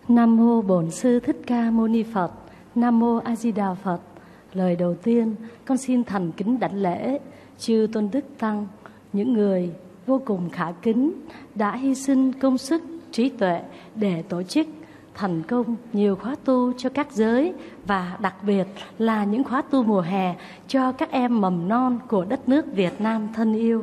Nam mô Bổn Sư Thích Ca Mâu Ni Phật. Nam mô A Di Đà Phật. Lời đầu tiên, con xin thành kính đảnh lễ chư tôn đức tăng, những người vô cùng khả kính đã hy sinh công sức, trí tuệ để tổ chức thành công nhiều khóa tu cho các giới, và đặc biệt là những khóa tu mùa hè cho các em mầm non của đất nước Việt Nam thân yêu.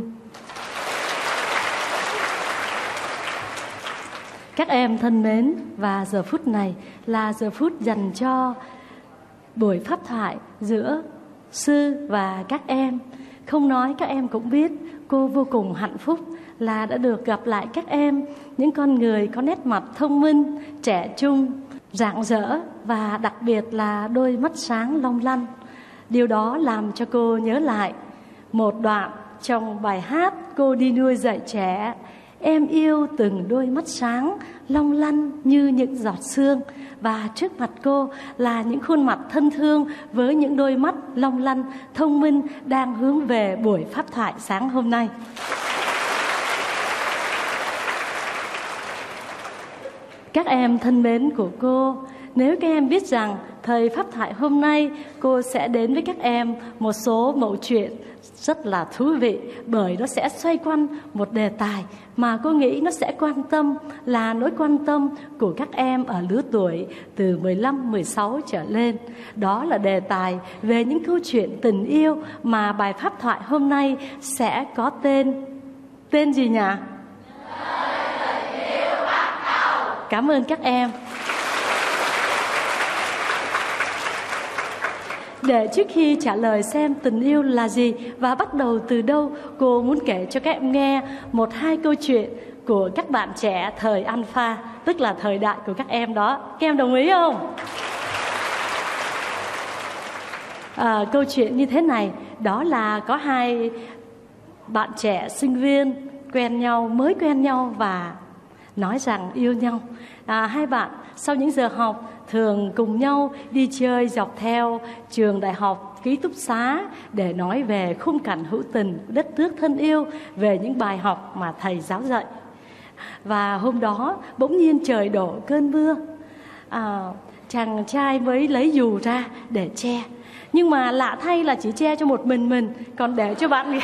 Các em thân mến, và giờ phút này là giờ phút dành cho buổi pháp thoại giữa sư và các em. Không nói các em cũng biết, cô vô cùng hạnh phúc là đã được gặp lại các em, những con người có nét mặt thông minh, trẻ trung, rạng rỡ và đặc biệt là đôi mắt sáng long lanh. Điều đó làm cho cô nhớ lại một đoạn trong bài hát Cô đi nuôi dạy trẻ. Em yêu từng đôi mắt sáng long lanh như những giọt sương, và trước mặt cô là những khuôn mặt thân thương với những đôi mắt long lanh, thông minh đang hướng về buổi pháp thoại sáng hôm nay. Các em thân mến của cô, nếu các em biết rằng thời pháp thoại hôm nay cô sẽ đến với các em một số mẩu chuyện rất là thú vị, bởi nó sẽ xoay quanh một đề tài mà cô nghĩ nó sẽ quan tâm, là nỗi quan tâm của các em ở lứa tuổi từ 15, 16 trở lên. Đó là đề tài về những câu chuyện tình yêu mà bài pháp thoại hôm nay sẽ có tên gì nhỉ? Cảm ơn các em. Để trước khi trả lời xem tình yêu là gì và bắt đầu từ đâu, cô muốn kể cho các em nghe một hai câu chuyện của các bạn trẻ thời Alpha, tức là thời đại của các em đó. Các em đồng ý không? Câu chuyện như thế này, đó là có hai bạn trẻ sinh viên mới quen nhau và nói rằng yêu nhau. Hai bạn sau những giờ học thường cùng nhau đi chơi dọc theo trường đại học ký túc xá để nói về khung cảnh hữu tình của đất nước thân yêu, về những bài học mà thầy giáo dạy. Và hôm đó bỗng nhiên trời đổ cơn mưa. Chàng trai mới lấy dù ra để che, nhưng mà lạ thay là chỉ che cho một mình, còn để cho bạn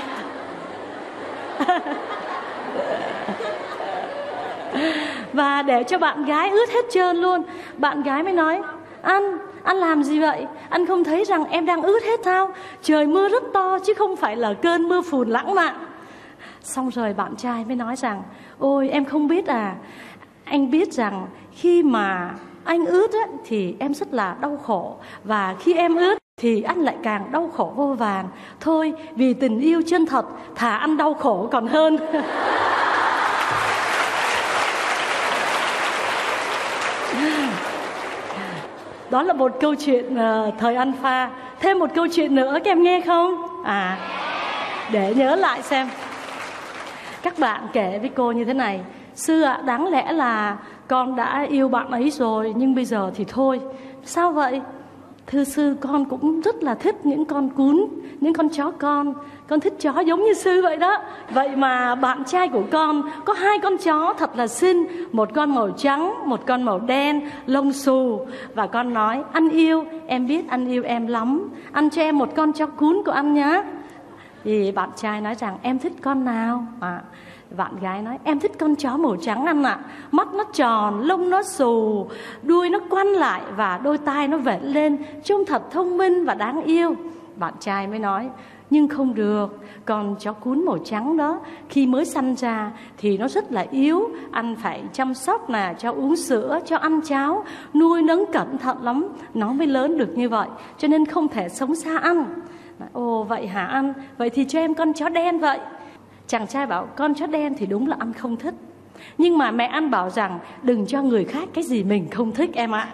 và để cho bạn gái ướt hết trơn luôn. Bạn gái mới nói: Anh làm gì vậy? Anh không thấy rằng em đang ướt hết sao? Trời mưa rất to chứ không phải là cơn mưa phùn lãng mạn. Xong rồi bạn trai mới nói rằng: Ôi em không biết à, anh biết rằng khi mà anh ướt á, thì em rất là đau khổ, và khi em ướt thì anh lại càng đau khổ vô vàn. Thôi vì tình yêu chân thật, thà anh đau khổ còn hơn. Đó là một câu chuyện thời Alpha. Thêm một câu chuyện nữa các em nghe không? Để nhớ lại xem. Các bạn kể với cô như thế này: Sư ạ, đáng lẽ là con đã yêu bạn ấy rồi, nhưng bây giờ thì thôi. Sao vậy? Thưa sư, con cũng rất là thích những con cún, những con chó con thích chó giống như sư vậy đó. Vậy mà bạn trai của con có hai con chó thật là xinh, một con màu trắng, một con màu đen, lông xù. Và con nói: Anh yêu, em biết anh yêu em lắm, anh cho em một con chó cún của anh nhé. Thì bạn trai nói rằng: Em thích con nào? Bạn gái nói: Em thích con chó màu trắng anh ạ. Mắt nó tròn, lông nó xù, đuôi nó quăn lại và đôi tai nó vểnh lên, trông thật thông minh và đáng yêu. Bạn trai mới nói: Nhưng không được, con chó cún màu trắng đó khi mới sanh ra thì nó rất là yếu, anh phải chăm sóc nè, cho uống sữa, cho ăn cháo, nuôi nấng cẩn thận lắm nó mới lớn được như vậy, cho nên không thể sống xa anh. Ồ vậy hả anh? Vậy thì cho em con chó đen vậy. Chàng trai bảo: Con chó đen thì đúng là anh không thích, nhưng mà mẹ anh bảo rằng đừng cho người khác cái gì mình không thích em ạ.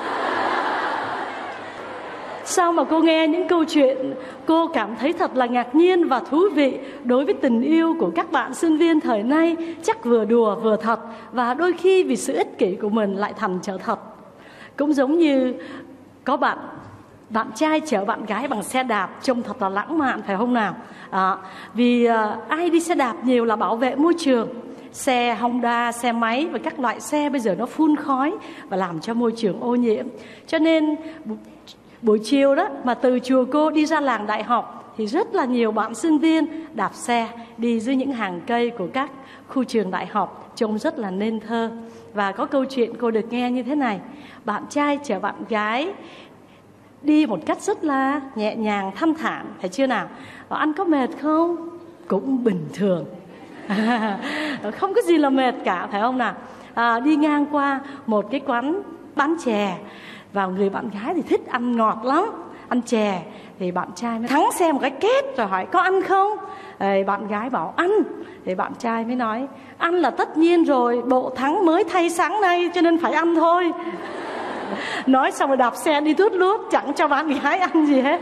Sao mà cô nghe những câu chuyện, cô cảm thấy thật là ngạc nhiên và thú vị đối với tình yêu của các bạn sinh viên thời nay. Chắc vừa đùa vừa thật, và đôi khi vì sự ích kỷ của mình lại thành trở thật. Cũng giống như có bạn trai chở bạn gái bằng xe đạp, trông thật là lãng mạn phải không nào? Vì ai đi xe đạp nhiều là bảo vệ môi trường. xe Honda, xe máy và các loại xe bây giờ nó phun khói và làm cho môi trường ô nhiễm. Cho nên buổi chiều đó mà từ chùa cô đi ra làng Đại học thì rất là nhiều bạn sinh viên đạp xe đi dưới những hàng cây của các khu trường đại học, trông rất là nên thơ. Và có câu chuyện cô được nghe như thế này: bạn trai chở bạn gái đi một cách rất là nhẹ nhàng, thanh thản, phải chưa nào? Bảo anh có mệt không? Cũng bình thường. Không có gì là mệt cả, phải không nào? Đi ngang qua một cái quán bán chè, và người bạn gái thì thích ăn ngọt lắm, ăn chè, thì bạn trai mới thắng xe một cái két rồi hỏi có ăn không? Bạn gái bảo ăn, thì bạn trai mới nói ăn là tất nhiên rồi, bộ thắng mới thay sáng nay cho nên phải ăn thôi. Nói xong rồi đạp xe đi tút lút, chẳng cho bạn gái ăn gì hết.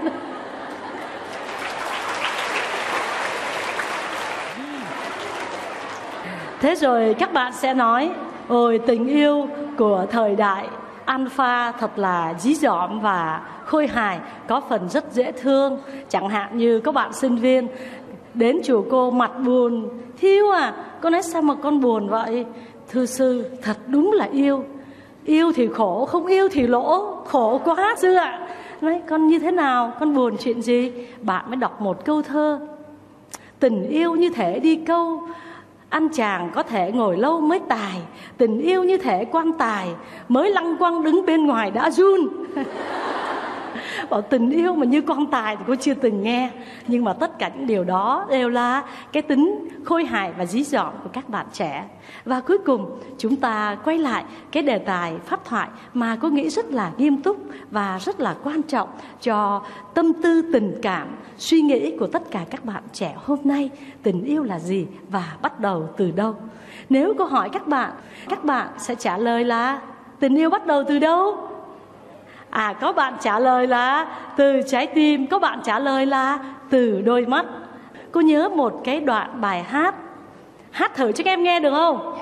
Thế rồi các bạn sẽ nói ôi tình yêu của thời đại Alpha thật là dí dỏm và khôi hài, có phần rất dễ thương. Chẳng hạn như có bạn sinh viên đến chùa cô mặt buồn: Thiêu à, con nói sao mà con buồn vậy? Thưa sư, thật đúng là yêu. Yêu thì khổ, không yêu thì lỗ, khổ quá sư ạ. Nói con như thế nào, con buồn chuyện gì? Bạn mới đọc một câu thơ: tình yêu như thể đi câu, anh chàng có thể ngồi lâu mới tài. Tình yêu như thể quan tài, mới lăng quăng đứng bên ngoài đã run. Bảo tình yêu mà như quan tài thì cô chưa từng nghe. Nhưng mà tất cả những điều đó đều là cái tính khôi hài và dí dỏm của các bạn trẻ. Và cuối cùng chúng ta quay lại cái đề tài pháp thoại mà cô nghĩ rất là nghiêm túc và rất là quan trọng cho tâm tư tình cảm, suy nghĩ của tất cả các bạn trẻ hôm nay. Tình yêu là gì và bắt đầu từ đâu? Nếu cô hỏi các bạn sẽ trả lời là tình yêu bắt đầu từ đâu? Có bạn trả lời là từ trái tim, có bạn trả lời là từ đôi mắt. Cô nhớ một cái đoạn bài hát, hát thử cho các em nghe được không?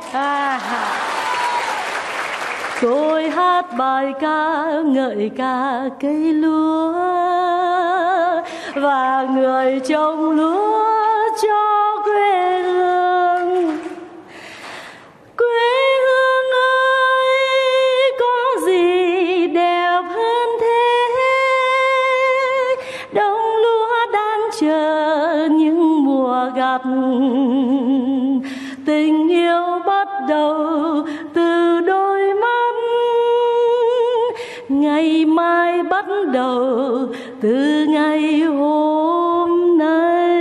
Tôi hát bài ca ngợi ca cây lúa và người trồng lúa cho quê hương. Quê hương ơi, có gì đẹp hơn thế? Đồng lúa đang chờ những mùa gặt. Tình yêu bắt đầu từ đôi mắt, ngày mai bắt đầu từ ngày hôm nay.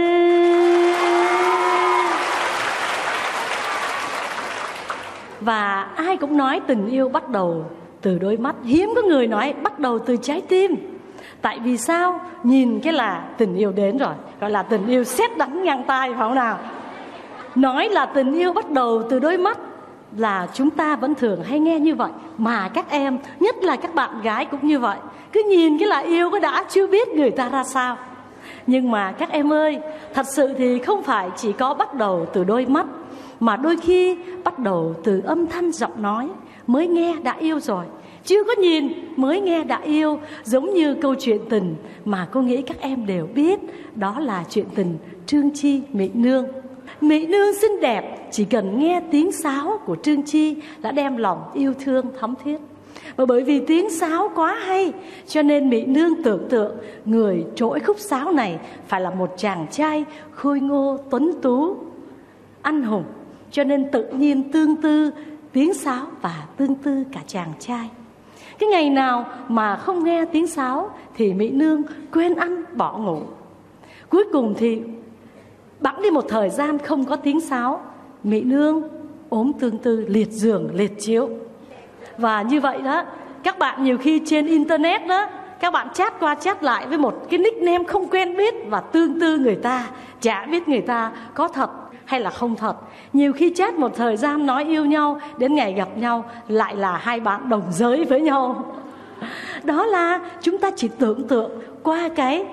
Và ai cũng nói tình yêu bắt đầu từ đôi mắt, hiếm có người nói bắt đầu từ trái tim. Tại vì sao? Nhìn cái là tình yêu đến rồi, gọi là tình yêu sét đánh ngang tai, phải không nào? Nói là tình yêu bắt đầu từ đôi mắt là chúng ta vẫn thường hay nghe như vậy. Mà các em, nhất là các bạn gái cũng như vậy, cứ nhìn cái là yêu cái đã, chưa biết người ta ra sao. Nhưng mà các em ơi, thật sự thì không phải chỉ có bắt đầu từ đôi mắt, mà đôi khi bắt đầu từ âm thanh giọng nói, mới nghe đã yêu rồi. Chưa có nhìn mới nghe đã yêu. Giống như câu chuyện tình mà cô nghĩ các em đều biết, đó là chuyện tình Trương Chi Mỹ Nương. Mỹ Nương xinh đẹp, chỉ cần nghe tiếng sáo của Trương Chi đã đem lòng yêu thương thấm thiết. Và bởi vì tiếng sáo quá hay, cho nên Mỹ Nương tưởng tượng người trỗi khúc sáo này phải là một chàng trai khôi ngô, tuấn tú, anh hùng. Cho nên tự nhiên tương tư tiếng sáo và tương tư cả chàng trai. Cái ngày nào mà không nghe tiếng sáo thì Mỹ Nương quên ăn bỏ ngủ. Cuối cùng thì bẵng đi một thời gian không có tiếng sáo, Mỹ Nương ốm tương tư, liệt giường liệt chiếu. Và như vậy đó, các bạn nhiều khi trên internet đó, các bạn chat qua chat lại với một cái nickname không quen biết và tương tư người ta, chả biết người ta có thật hay là không thật. Nhiều khi chat một thời gian nói yêu nhau, đến ngày gặp nhau lại là hai bạn đồng giới với nhau. Đó là chúng ta chỉ tưởng tượng qua cái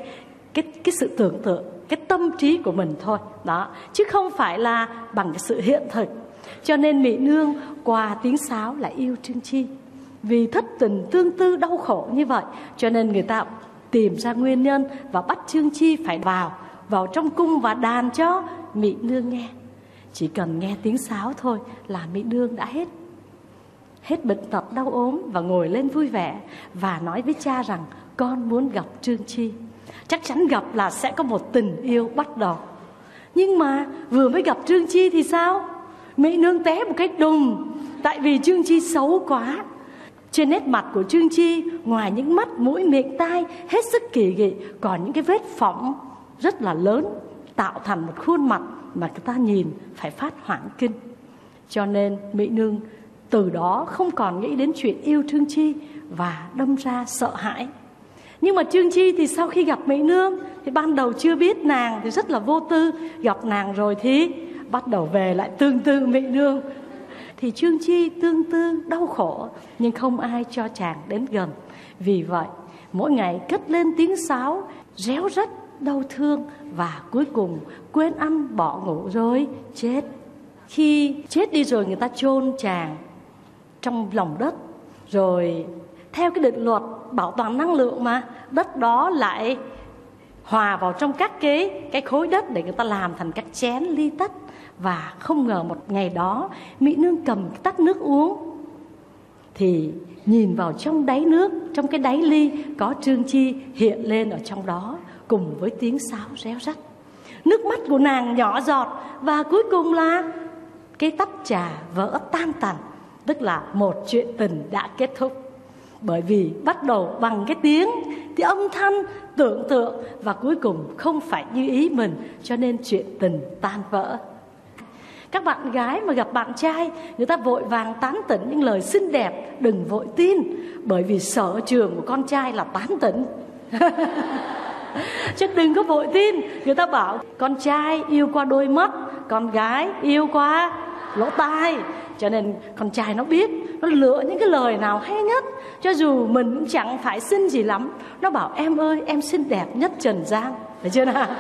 sự tưởng tượng, cái tâm trí của mình thôi đó, chứ không phải là bằng cái sự hiện thực. Cho nên Mỹ Nương qua tiếng sáo lại yêu Trương Chi. Vì thất tình tương tư đau khổ như vậy, cho nên người ta tìm ra nguyên nhân và bắt Trương Chi phải vào trong cung và đàn cho Mỹ Nương nghe. chỉ cần nghe tiếng sáo thôi là Mỹ Nương đã hết bệnh tật đau ốm và ngồi lên vui vẻ và nói với cha rằng con muốn gặp Trương Chi. Chắc chắn gặp là sẽ có một tình yêu bắt đầu. Nhưng mà vừa mới gặp Trương Chi thì sao? Mỹ Nương té một cái đùng, tại vì Trương Chi xấu quá. Trên nét mặt của Trương Chi, ngoài những mắt, mũi, miệng, tai hết sức kỳ dị, còn những cái vết phỏng rất là lớn, tạo thành một khuôn mặt mà người ta nhìn phải phát hoảng kinh. Cho nên Mỹ Nương từ đó không còn nghĩ đến chuyện yêu Trương Chi và đâm ra sợ hãi. Nhưng mà Trương Chi thì sau khi gặp Mỹ Nương thì ban đầu chưa biết nàng thì rất là vô tư. Gặp nàng rồi thì bắt đầu về lại tương tư Mỹ Nương. Thì Trương Chi tương tư đau khổ, nhưng không ai cho chàng đến gần. Vì vậy mỗi ngày cất lên tiếng sáo réo rắt đau thương, và cuối cùng quên ăn bỏ ngủ rồi chết. Khi chết đi rồi người ta chôn chàng trong lòng đất. Rồi theo cái định luật bảo toàn năng lượng mà, đất đó lại hòa vào trong các cái khối đất để người ta làm thành các chén ly tách. Và không ngờ một ngày đó Mỹ Nương cầm tách nước uống thì nhìn vào trong đáy nước, trong cái đáy ly có Trương Chi hiện lên ở trong đó cùng với tiếng sáo réo rắt. Nước mắt của nàng nhỏ giọt và cuối cùng là cái tách trà vỡ tan tành, tức là một chuyện tình đã kết thúc. Bởi vì bắt đầu bằng cái tiếng âm thanh tưởng tượng và cuối cùng không phải như ý mình, cho nên chuyện tình tan vỡ. Các bạn gái mà gặp bạn trai, người ta vội vàng tán tỉnh những lời xinh đẹp, đừng vội tin, bởi vì sở trường của con trai là tán tỉnh. Chứ đừng có vội tin. Người ta bảo con trai yêu qua đôi mắt, con gái yêu qua lỗ tai. Cho nên con trai nó biết, nó lựa những cái lời nào hay nhất. Cho dù mình cũng chẳng phải xinh gì lắm, nó bảo em ơi, em xinh đẹp nhất trần gian. Thấy chưa nào?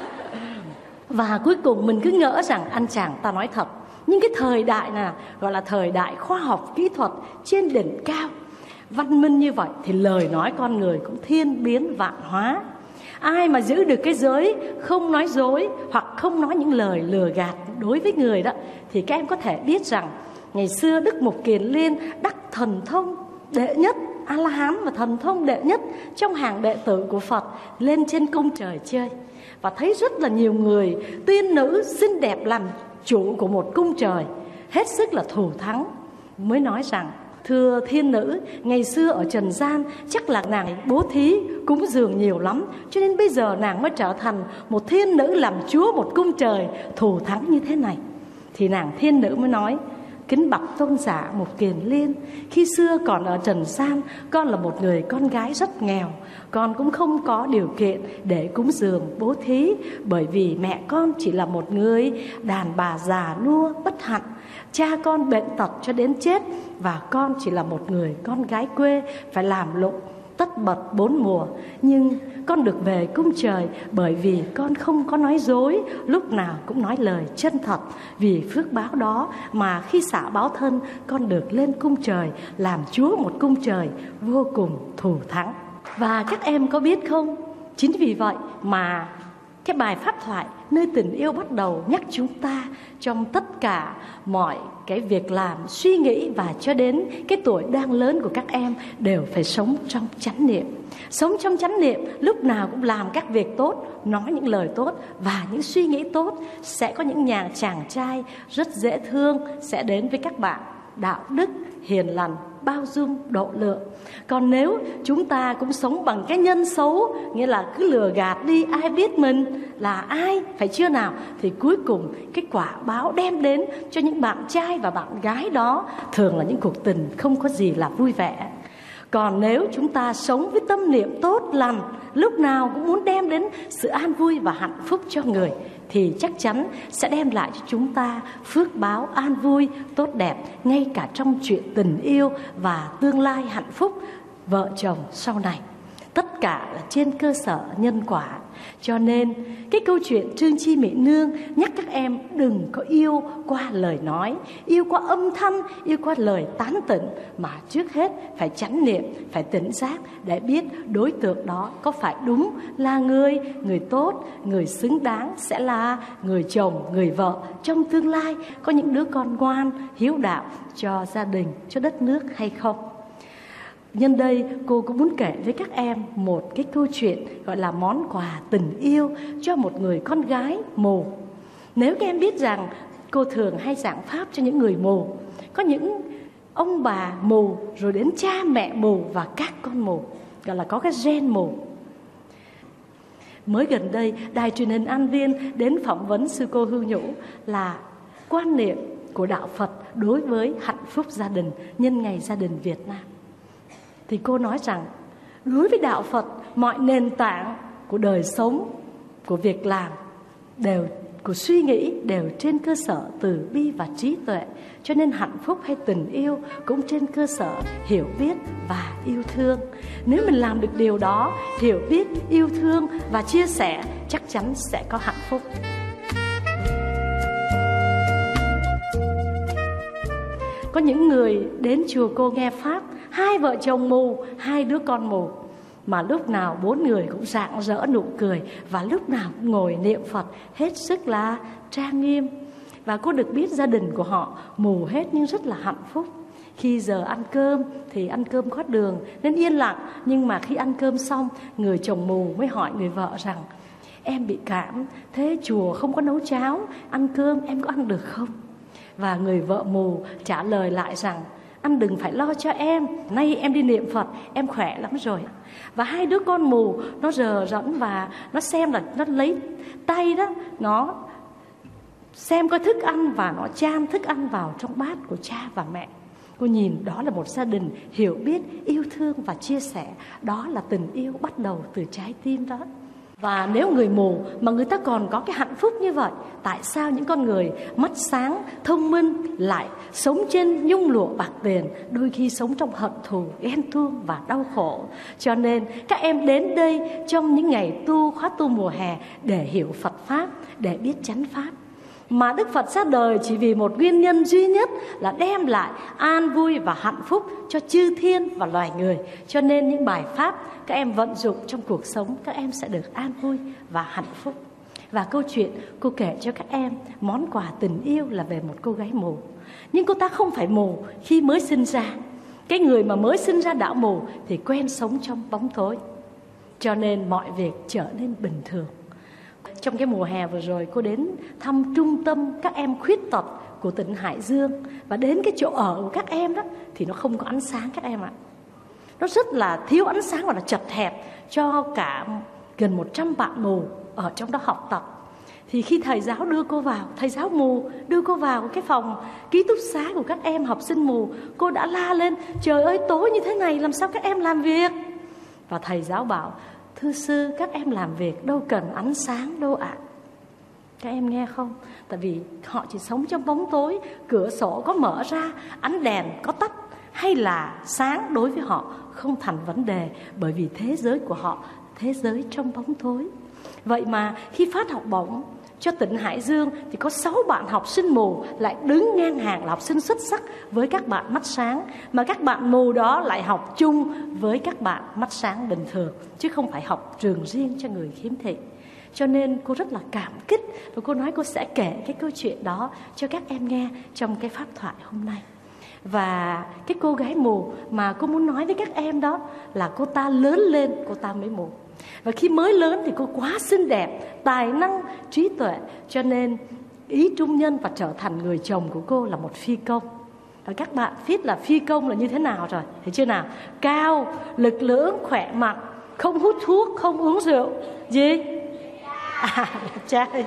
Và cuối cùng mình cứ ngỡ rằng anh chàng ta nói thật. Nhưng cái thời đại này gọi là thời đại khoa học kỹ thuật trên đỉnh cao, văn minh như vậy, thì lời nói con người cũng thiên biến vạn hóa. Ai mà giữ được cái giới không nói dối hoặc không nói những lời lừa gạt đối với người đó, thì các em có thể biết rằng ngày xưa Đức Mục Kiền Liên đắc thần thông đệ nhất, A-la-hán và thần thông đệ nhất trong hàng đệ tử của Phật, lên trên cung trời chơi và thấy rất là nhiều người tiên nữ xinh đẹp làm chủ của một cung trời, hết sức là thù thắng. Mới nói rằng thưa thiên nữ, ngày xưa ở trần gian chắc là nàng bố thí cúng dường nhiều lắm, cho nên bây giờ nàng mới trở thành một thiên nữ làm chúa một cung trời thù thắng như thế này. Thì nàng thiên nữ mới nói: kính bạch tôn giả Mục Kiền Liên, khi xưa còn ở trần gian, con là một người con gái rất nghèo, con cũng không có điều kiện để cúng dường bố thí, bởi vì mẹ con chỉ là một người đàn bà già nua bất hạnh, cha con bệnh tật cho đến chết, và con chỉ là một người con gái quê phải làm lụng tất bật 4 mùa. Nhưng con được về cung trời bởi vì con không có nói dối, lúc nào cũng nói lời chân thật. Vì phước báo đó mà khi xả báo thân, con được lên cung trời làm chúa một cung trời vô cùng thù thắng. Và các em có biết không, chính vì vậy mà cái bài pháp thoại nơi tình yêu bắt đầu nhắc chúng ta trong tất cả mọi cái việc làm, suy nghĩ và cho đến cái tuổi đang lớn của các em đều phải sống trong chánh niệm. Sống trong chánh niệm, lúc nào cũng làm các việc tốt, nói những lời tốt và những suy nghĩ tốt. Sẽ có những chàng trai rất dễ thương sẽ đến với các bạn, đạo đức, hiền lành, bao dung, độ lượng. Còn nếu chúng ta cũng sống bằng cái nhân xấu, nghĩa là cứ lừa gạt đi, ai biết mình là ai, phải chưa nào, thì cuối cùng cái quả báo đem đến cho những bạn trai và bạn gái đó thường là những cuộc tình không có gì là vui vẻ. Còn nếu chúng ta sống với tâm niệm tốt lành, lúc nào cũng muốn đem đến sự an vui và hạnh phúc cho người, thì chắc chắn sẽ đem lại cho chúng ta phước báo an vui, tốt đẹp, ngay cả trong chuyện tình yêu và tương lai hạnh phúc vợ chồng sau này. Tất cả là trên cơ sở nhân quả. Cho nên cái câu chuyện Trương Chi Mỹ Nương nhắc các em đừng có yêu qua lời nói, yêu qua âm thanh, yêu qua lời tán tỉnh, mà trước hết phải chánh niệm, phải tỉnh giác để biết đối tượng đó có phải đúng là người tốt, người xứng đáng sẽ là người chồng, người vợ trong tương lai, có những đứa con ngoan, hiếu đạo cho gia đình, cho đất nước hay không. Nhân đây cô cũng muốn kể với các em một cái câu chuyện gọi là món quà tình yêu cho một người con gái mù. Nếu các em biết rằng cô thường hay giảng pháp cho những người mù, có những ông bà mù, rồi đến cha mẹ mù và các con mù, gọi là có cái gen mù. Mới gần đây Đài Truyền hình An Viên đến phỏng vấn sư cô Hưu Nhũ là quan niệm của đạo Phật đối với hạnh phúc gia đình nhân ngày gia đình Việt Nam. Thì cô nói rằng đối với đạo Phật, mọi nền tảng của đời sống, của việc làm, của suy nghĩ đều trên cơ sở từ bi và trí tuệ. Cho nên hạnh phúc hay tình yêu cũng trên cơ sở hiểu biết và yêu thương. Nếu mình làm được điều đó, hiểu biết, yêu thương và chia sẻ, chắc chắn sẽ có hạnh phúc. Có những người đến chùa cô nghe pháp, 2 vợ chồng mù, 2 đứa con mù, mà lúc nào 4 người cũng rạng rỡ nụ cười, và lúc nào cũng ngồi niệm Phật hết sức là trang nghiêm. Và cô được biết gia đình của họ mù hết nhưng rất là hạnh phúc. Khi giờ ăn cơm thì ăn cơm có đường nên yên lặng, nhưng mà khi ăn cơm xong, người chồng mù mới hỏi người vợ rằng: em bị cảm, thế chùa không có nấu cháo, ăn cơm em có ăn được không? Và người vợ mù trả lời lại rằng: anh đừng phải lo cho em, nay em đi niệm Phật, em khỏe lắm rồi. Và 2 đứa con mù nó rờ rẫn và nó xem, là nó lấy tay đó, nó xem coi thức ăn và nó chan thức ăn vào trong bát của cha và mẹ. Cô nhìn đó là một gia đình hiểu biết, yêu thương và chia sẻ. Đó là tình yêu bắt đầu từ trái tim đó. Và nếu người mù mà người ta còn có cái hạnh phúc như vậy, tại sao những con người mắt sáng, thông minh lại sống trên nhung lụa bạc tiền, đôi khi sống trong hận thù, ghen tuông và đau khổ? Cho nên các em đến đây trong những ngày khóa tu mùa hè để hiểu Phật Pháp, để biết chánh Pháp. Mà Đức Phật ra đời chỉ vì một nguyên nhân duy nhất là đem lại an vui và hạnh phúc cho chư thiên và loài người. Cho nên những bài pháp các em vận dụng trong cuộc sống, các em sẽ được an vui và hạnh phúc. Và câu chuyện cô kể cho các em, món quà tình yêu là về một cô gái mù. Nhưng cô ta không phải mù khi mới sinh ra. Cái người mà mới sinh ra đã mù thì quen sống trong bóng tối, cho nên mọi việc trở nên bình thường. Trong cái mùa hè vừa rồi, cô đến thăm trung tâm các em khuyết tật của tỉnh Hải Dương. Và đến cái chỗ ở của các em đó thì nó không có ánh sáng các em ạ. Nó rất là thiếu ánh sáng và là chật hẹp cho cả gần 100 bạn mù ở trong đó học tập. Thì khi thầy giáo đưa cô vào, thầy giáo mù đưa cô vào cái phòng ký túc xá của các em học sinh mù, cô đã la lên: trời ơi, tối như thế này làm sao các em làm việc? Và thầy giáo bảo: thưa sư, các em làm việc đâu cần ánh sáng đâu ạ. Các em nghe không? Tại vì họ chỉ sống trong bóng tối, cửa sổ có mở ra, ánh đèn có tắt hay là sáng đối với họ không thành vấn đề, bởi vì thế giới của họ, thế giới trong bóng tối. Vậy mà khi phát học bổng cho tỉnh Hải Dương thì có 6 bạn học sinh mù lại đứng ngang hàng là học sinh xuất sắc với các bạn mắt sáng, mà các bạn mù đó lại học chung với các bạn mắt sáng bình thường, chứ không phải học trường riêng cho người khiếm thị. Cho nên cô rất là cảm kích, và cô nói cô sẽ kể cái câu chuyện đó cho các em nghe trong cái pháp thoại hôm nay. Và cái cô gái mù mà cô muốn nói với các em đó là cô ta lớn lên, cô ta mới mù. Và khi mới lớn thì cô quá xinh đẹp, tài năng, trí tuệ, cho nên ý trung nhân và trở thành người chồng của cô là một phi công. Và các bạn biết là phi công là như thế nào rồi, thấy chưa nào? Cao, lực lưỡng, khỏe mạnh, không hút thuốc, không uống rượu. Gì? Đẹp trai.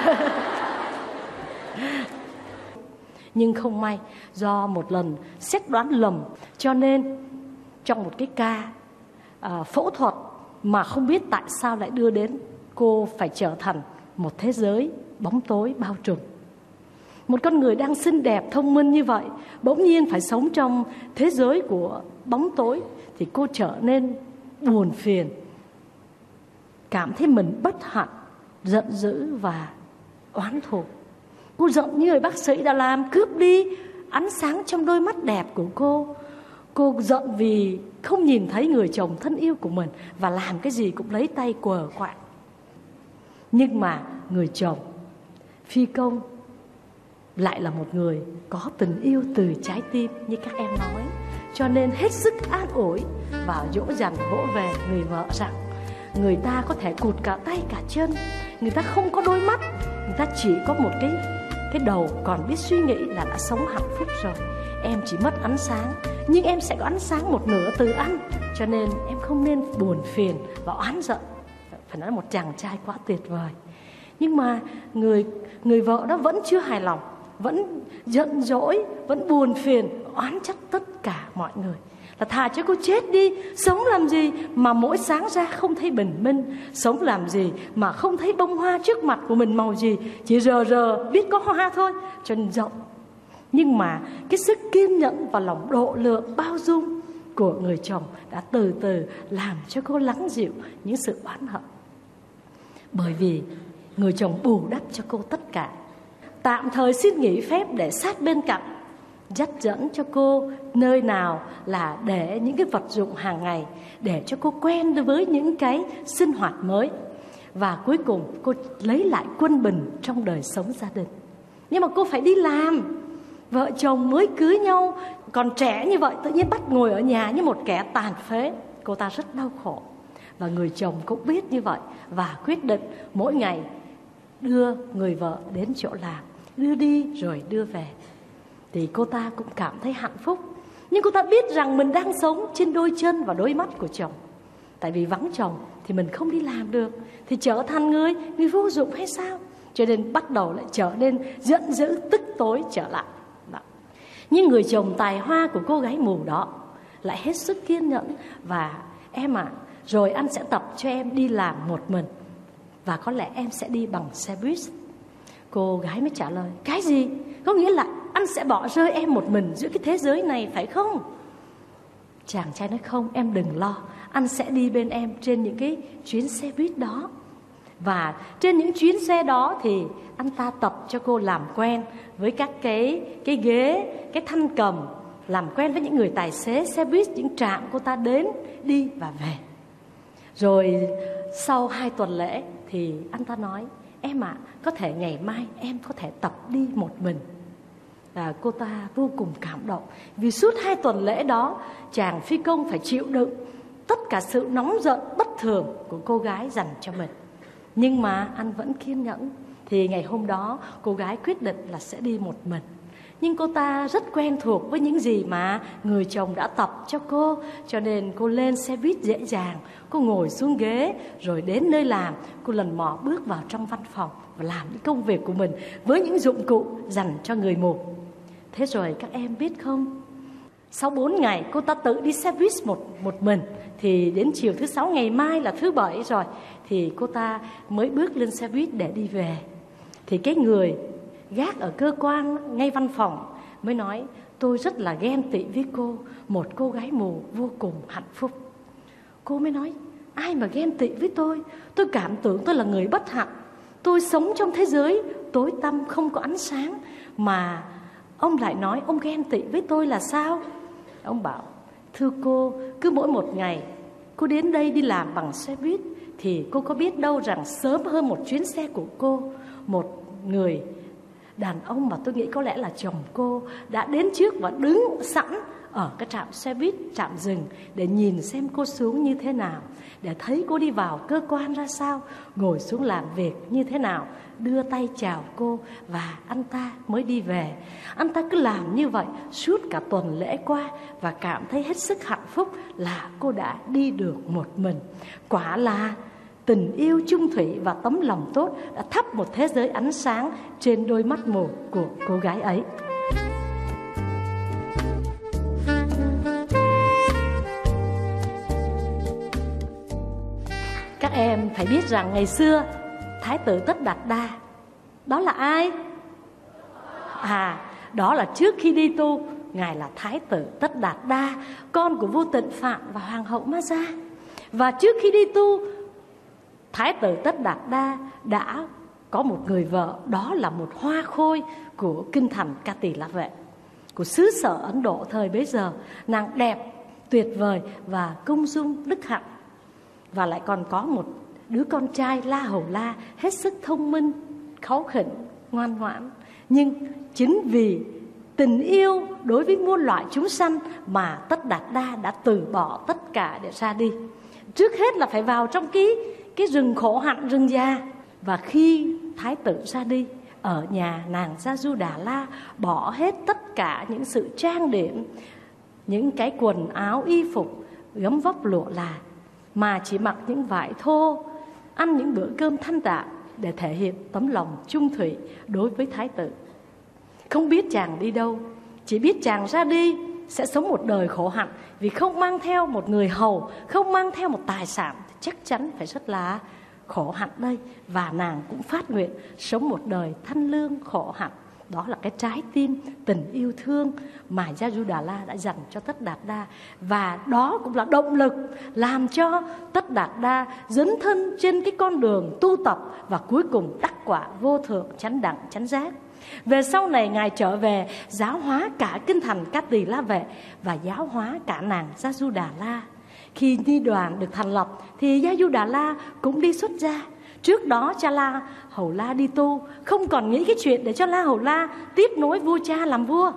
Nhưng không may, do một lần xét đoán lầm, cho nên trong một cái ca phẫu thuật mà không biết tại sao lại đưa đến cô phải trở thành một thế giới bóng tối bao trùm. Một con người đang xinh đẹp, thông minh như vậy, bỗng nhiên phải sống trong thế giới của bóng tối, thì cô trở nên buồn phiền, cảm thấy mình bất hạnh, giận dữ và oán thù. Cô giận như người bác sĩ đã làm, cướp đi ánh sáng trong đôi mắt đẹp của cô. Cô giận vì không nhìn thấy người chồng thân yêu của mình và làm cái gì cũng lấy tay quờ quạng. Nhưng mà người chồng phi công lại là một người có tình yêu từ trái tim như các em nói, cho nên hết sức an ủi và dỗ dành vỗ về người vợ rằng người ta có thể cụt cả tay cả chân, người ta không có đôi mắt, người ta chỉ có một cái đầu còn biết suy nghĩ là đã sống hạnh phúc rồi. Em chỉ mất ánh sáng, nhưng em sẽ có ánh sáng một nửa từ anh, cho nên em không nên buồn phiền và oán giận. Phải nói là một chàng trai quá tuyệt vời. Nhưng mà người vợ đó vẫn chưa hài lòng, vẫn giận dỗi, vẫn buồn phiền, oán trách tất cả mọi người. Là thà cho cô chết đi, sống làm gì mà mỗi sáng ra không thấy bình minh, sống làm gì mà không thấy bông hoa trước mặt của mình màu gì, chỉ rờ biết có hoa thôi, cho nên giận. Nhưng mà cái sức kiên nhẫn và lòng độ lượng bao dung của người chồng đã từ từ làm cho cô lắng dịu những sự oán hận. Bởi vì người chồng bù đắp cho cô tất cả, tạm thời xin nghỉ phép để sát bên cạnh, dắt dẫn cho cô nơi nào là để những cái vật dụng hàng ngày, để cho cô quen với những cái sinh hoạt mới. Và cuối cùng cô lấy lại quân bình trong đời sống gia đình. Nhưng mà cô phải đi làm. Vợ chồng mới cưới nhau, còn trẻ như vậy, tự nhiên bắt ngồi ở nhà như một kẻ tàn phế. Cô ta rất đau khổ. Và người chồng cũng biết như vậy và quyết định mỗi ngày đưa người vợ đến chỗ làm, đưa đi rồi đưa về. Thì cô ta cũng cảm thấy hạnh phúc. Nhưng cô ta biết rằng mình đang sống trên đôi chân và đôi mắt của chồng. Tại vì vắng chồng thì mình không đi làm được, thì trở thành người vô dụng hay sao? Cho nên bắt đầu lại trở nên giận dữ, tức tối trở lại. Đó. Nhưng người chồng tài hoa của cô gái mù đó lại hết sức kiên nhẫn. Và em ạ, rồi anh sẽ tập cho em đi làm một mình, và có lẽ em sẽ đi bằng xe buýt. Cô gái mới trả lời, cái gì? Có nghĩa là anh sẽ bỏ rơi em một mình giữa cái thế giới này phải không? Chàng trai nói không, em đừng lo, anh sẽ đi bên em trên những cái chuyến xe buýt đó. Và trên những chuyến xe đó thì anh ta tập cho cô làm quen với các cái ghế, cái thanh cầm, làm quen với những người tài xế xe buýt, những trạm cô ta đến, đi và về. Rồi sau 2 tuần lễ thì anh ta nói, em ạ, có thể ngày mai em có thể tập đi một mình. Cô ta vô cùng cảm động, vì suốt 2 tuần lễ đó chàng phi công phải chịu đựng tất cả sự nóng giận bất thường của cô gái dành cho mình. Nhưng mà anh vẫn kiên nhẫn. Thì ngày hôm đó cô gái quyết định là sẽ đi một mình. Nhưng cô ta rất quen thuộc với những gì mà người chồng đã tập cho cô, cho nên cô lên xe buýt dễ dàng. Cô ngồi xuống ghế, rồi đến nơi làm, cô lần mò bước vào trong văn phòng và làm những công việc của mình với những dụng cụ dành cho người mù. Thế rồi các em biết không, sau 4 ngày cô ta tự đi xe buýt một mình. Thì đến chiều thứ 6, ngày mai là thứ 7 rồi, thì cô ta mới bước lên xe buýt để đi về. Thì cái người gác ở cơ quan ngay văn phòng mới nói, tôi rất là ghen tị với cô, một cô gái mù vô cùng hạnh phúc. Cô mới nói, ai mà ghen tị với tôi cảm tưởng tôi là người bất hạnh. Tôi sống trong thế giới tối tăm không có ánh sáng, mà ông lại nói ông ghen tị với tôi là sao? Ông bảo, thưa cô, cứ mỗi một ngày cô đến đây đi làm bằng xe buýt, thì cô có biết đâu rằng sớm hơn một chuyến xe của cô, một người đàn ông mà tôi nghĩ có lẽ là chồng cô đã đến trước và đứng sẵn ở cái trạm xe buýt, trạm dừng, để nhìn xem cô xuống như thế nào, để thấy cô đi vào cơ quan ra sao, ngồi xuống làm việc như thế nào, đưa tay chào cô, và anh ta mới đi về. Anh ta cứ làm như vậy suốt cả tuần lễ qua, và cảm thấy hết sức hạnh phúc là cô đã đi được một mình. Quả là tình yêu chung thủy và tấm lòng tốt đã thắp một thế giới ánh sáng trên đôi mắt mù của cô gái ấy. Các em phải biết rằng ngày xưa Thái tử Tất Đạt Đa, đó là ai? Đó là trước khi đi tu, ngài là Thái tử Tất Đạt Đa, con của vua Tịnh Phạn và hoàng hậu Ma Gia. Và trước khi đi tu, Thái tử Tất Đạt Đa đã có một người vợ, đó là một hoa khôi của kinh thành Ca Tỳ La Vệ, của xứ sở Ấn Độ thời bấy giờ. Nàng đẹp, tuyệt vời và cung dung đức hạnh. Và lại còn có một đứa con trai La Hầu La hết sức thông minh, kháu khỉnh, ngoan ngoãn. Nhưng chính vì tình yêu đối với muôn loại chúng sanh mà Tất Đạt Đa đã từ bỏ tất cả để ra đi. Trước hết là phải vào trong cái rừng khổ hạnh, rừng già. Và khi thái tử ra đi, ở nhà nàng Gia Du Đà La bỏ hết tất cả những sự trang điểm, những cái quần áo y phục gấm vóc lụa là, mà chỉ mặc những vải thô, ăn những bữa cơm thanh đạm để thể hiện tấm lòng trung thủy đối với thái tử. Không biết chàng đi đâu, chỉ biết chàng ra đi sẽ sống một đời khổ hạnh, vì không mang theo một người hầu, không mang theo một tài sản, chắc chắn phải rất là khổ hạnh đây. Và nàng cũng phát nguyện sống một đời thanh lương khổ hạnh. Đó là cái trái tim tình yêu thương mà Gia Du Đà La đã dành cho Tất Đạt Đa. Và đó cũng là động lực làm cho Tất Đạt Đa dấn thân trên cái con đường tu tập và cuối cùng đắc quả vô thượng chánh đẳng chánh giác. Về sau này Ngài trở về giáo hóa cả kinh thành Ca Tỳ La Vệ và giáo hóa cả nàng Gia Du Đà La. Khi Ni đoàn được thành lập thì Gia Du Đà La cũng đi xuất gia. Trước đó cha La Hầu La đi tu, không còn nghĩ cái chuyện để cho La Hầu La tiếp nối vua cha làm vua,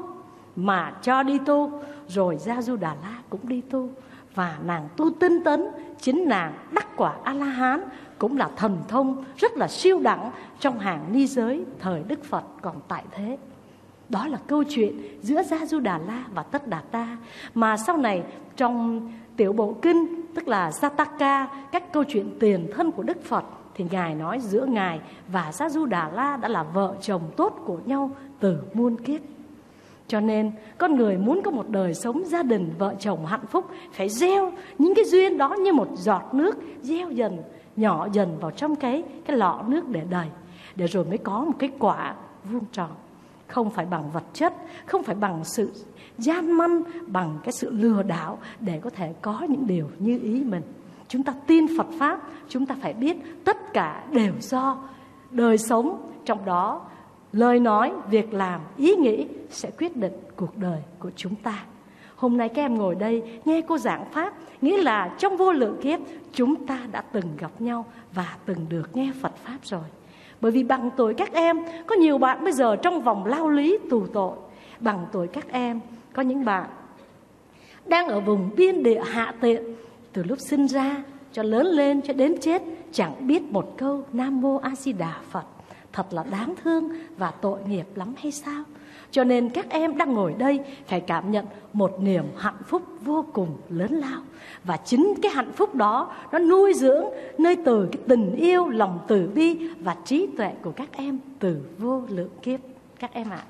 mà cho đi tu. Rồi Gia Du Đà La cũng đi tu, và nàng tu tinh tấn, chính nàng đắc quả A-la-hán, cũng là thần thông rất là siêu đẳng trong hàng ni giới thời Đức Phật còn tại thế. Đó là câu chuyện giữa Gia Du Đà La và Tất Đạt Đa, mà sau này trong Tiểu Bộ Kinh, tức là Jataka, các câu chuyện tiền thân của Đức Phật, thì Ngài nói giữa Ngài và Gia Du Đà La đã là vợ chồng tốt của nhau từ muôn kiếp. Cho nên con người muốn có một đời sống gia đình vợ chồng hạnh phúc, phải gieo những cái duyên đó như một giọt nước, gieo dần, nhỏ dần vào trong cái lọ nước để đầy, để rồi mới có một cái quả vuông tròn. Không phải bằng vật chất, không phải bằng sự gian manh, bằng cái sự lừa đảo để có thể có những điều như ý mình. Chúng ta tin Phật Pháp, chúng ta phải biết tất cả đều do đời sống, trong đó lời nói, việc làm, ý nghĩ sẽ quyết định cuộc đời của chúng ta. Hôm nay các em ngồi đây nghe cô giảng Pháp, nghĩa là trong vô lượng kiếp chúng ta đã từng gặp nhau và từng được nghe Phật Pháp rồi. Bởi vì bằng tuổi các em, có nhiều bạn bây giờ trong vòng lao lý tù tội. Bằng tuổi các em, có những bạn đang ở vùng biên địa hạ tiện, từ lúc sinh ra cho lớn lên cho đến chết chẳng biết một câu Nam Mô A Di Đà Phật. Thật là đáng thương và tội nghiệp lắm hay sao? Cho nên các em đang ngồi đây phải cảm nhận một niềm hạnh phúc vô cùng lớn lao. Và chính cái hạnh phúc đó nó nuôi dưỡng nơi từ cái tình yêu, lòng từ bi và trí tuệ của các em từ vô lượng kiếp. Các em ạ.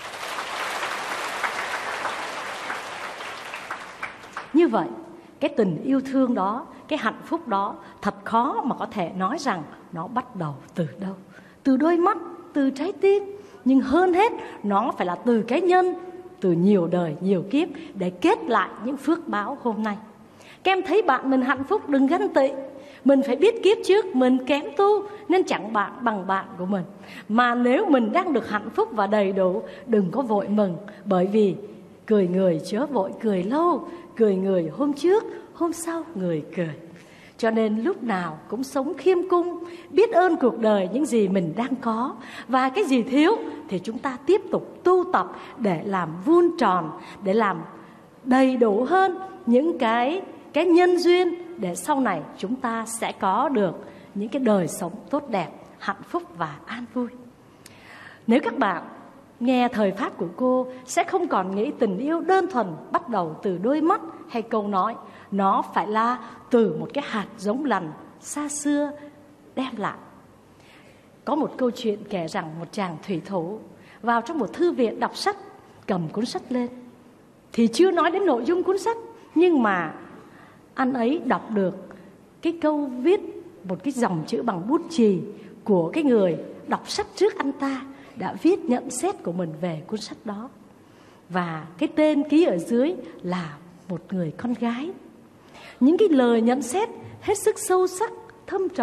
Như vậy, cái tình yêu thương đó, cái hạnh phúc đó thật khó mà có thể nói rằng nó bắt đầu từ đâu. Từ đôi mắt, từ trái tim. Nhưng hơn hết nó phải là từ cái nhân, từ nhiều đời, nhiều kiếp để kết lại những phước báo hôm nay. Các em thấy bạn mình hạnh phúc đừng ganh tị. Mình phải biết kiếp trước mình kém tu nên chẳng bạn bằng bạn của mình. Mà nếu mình đang được hạnh phúc và đầy đủ, đừng có vội mừng. Bởi vì cười người chớ vội cười lâu, cười người hôm trước, hôm sau người cười. Cho nên lúc nào cũng sống khiêm cung, biết ơn cuộc đời những gì mình đang có. Và cái gì thiếu thì chúng ta tiếp tục tu tập để làm vuông tròn, để làm đầy đủ hơn những cái nhân duyên, để sau này chúng ta sẽ có được những cái đời sống tốt đẹp, hạnh phúc và an vui. Nếu các bạn nghe thời Pháp của cô sẽ không còn nghĩ tình yêu đơn thuần bắt đầu từ đôi mắt hay câu nói. Nó phải là từ một cái hạt giống lành xa xưa đem lại. Có một câu chuyện kể rằng một chàng thủy thủ vào trong một thư viện đọc sách, cầm cuốn sách lên. Thì chưa nói đến nội dung cuốn sách, nhưng mà anh ấy đọc được cái câu viết, một cái dòng chữ bằng bút chì của cái người đọc sách trước anh ta đã viết nhận xét của mình về cuốn sách đó. Và cái tên ký ở dưới là một người con gái. Những cái lời nhận xét hết sức sâu sắc, thâm trầm,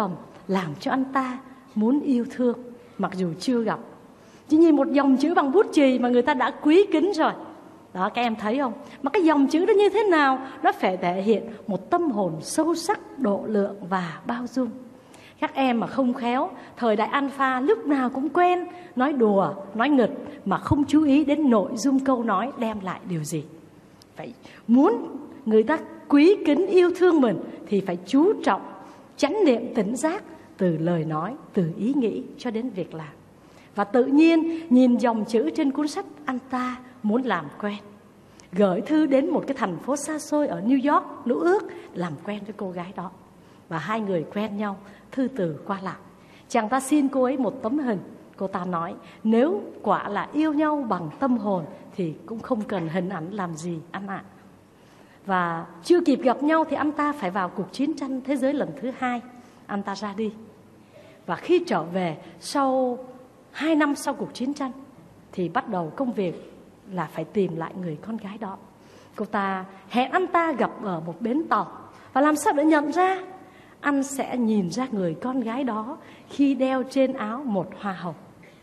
làm cho anh ta muốn yêu thương mặc dù chưa gặp. Chỉ nhìn một dòng chữ bằng bút chì mà người ta đã quý kính rồi. Đó, các em thấy không? Mà cái dòng chữ đó như thế nào? Nó phải thể hiện một tâm hồn sâu sắc, độ lượng và bao dung. Các em mà không khéo, thời đại alpha lúc nào cũng quen nói đùa, nói nghịch mà không chú ý đến nội dung câu nói đem lại điều gì. Phải muốn người ta quý kính yêu thương mình thì phải chú trọng chánh niệm tỉnh giác từ lời nói, từ ý nghĩ cho đến việc làm. Và tự nhiên nhìn dòng chữ trên cuốn sách, anh ta muốn làm quen. Gửi thư đến một cái thành phố xa xôi ở New York, nó ước làm quen với cô gái đó. Và hai người quen nhau, thư từ qua lại. Chàng ta xin cô ấy một tấm hình. Cô ta nói nếu quả là yêu nhau bằng tâm hồn thì cũng không cần hình ảnh làm gì anh ạ. Và chưa kịp gặp nhau thì anh ta phải vào cuộc chiến tranh thế giới lần thứ 2. Anh ta ra đi. Và khi trở về sau 2 năm sau cuộc chiến tranh thì bắt đầu công việc là phải tìm lại người con gái đó. Cô ta hẹn anh ta gặp ở một bến tàu. Và làm sao để nhận ra? Anh sẽ nhìn ra người con gái đó khi đeo trên áo một hoa hồng.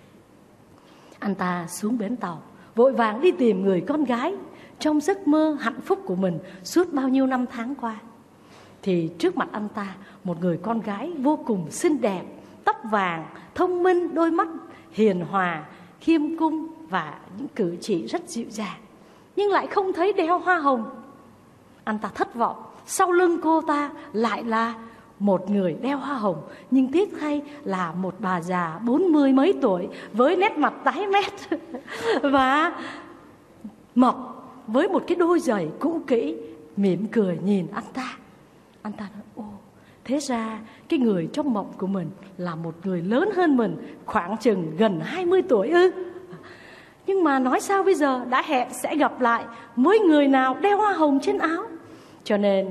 Anh ta xuống bến tàu, vội vàng đi tìm người con gái trong giấc mơ hạnh phúc của mình suốt bao nhiêu năm tháng qua. Thì trước mặt anh ta, một người con gái vô cùng xinh đẹp, tóc vàng, thông minh, đôi mắt hiền hòa, khiêm cung và những cử chỉ rất dịu dàng. Nhưng lại không thấy đeo hoa hồng. Anh ta thất vọng. Sau lưng cô ta lại là một người đeo hoa hồng, nhưng tiếc thay là một bà già 40 mấy tuổi với nét mặt tái mét và mập, với một cái đôi giày cũ kỹ, mỉm cười nhìn anh ta. Anh ta nói: ô, thế ra cái người trong mộng của mình là một người lớn hơn mình khoảng chừng gần 20 tuổi ư? Nhưng mà nói sao bây giờ, đã hẹn sẽ gặp lại, mỗi người nào đeo hoa hồng trên áo. Cho nên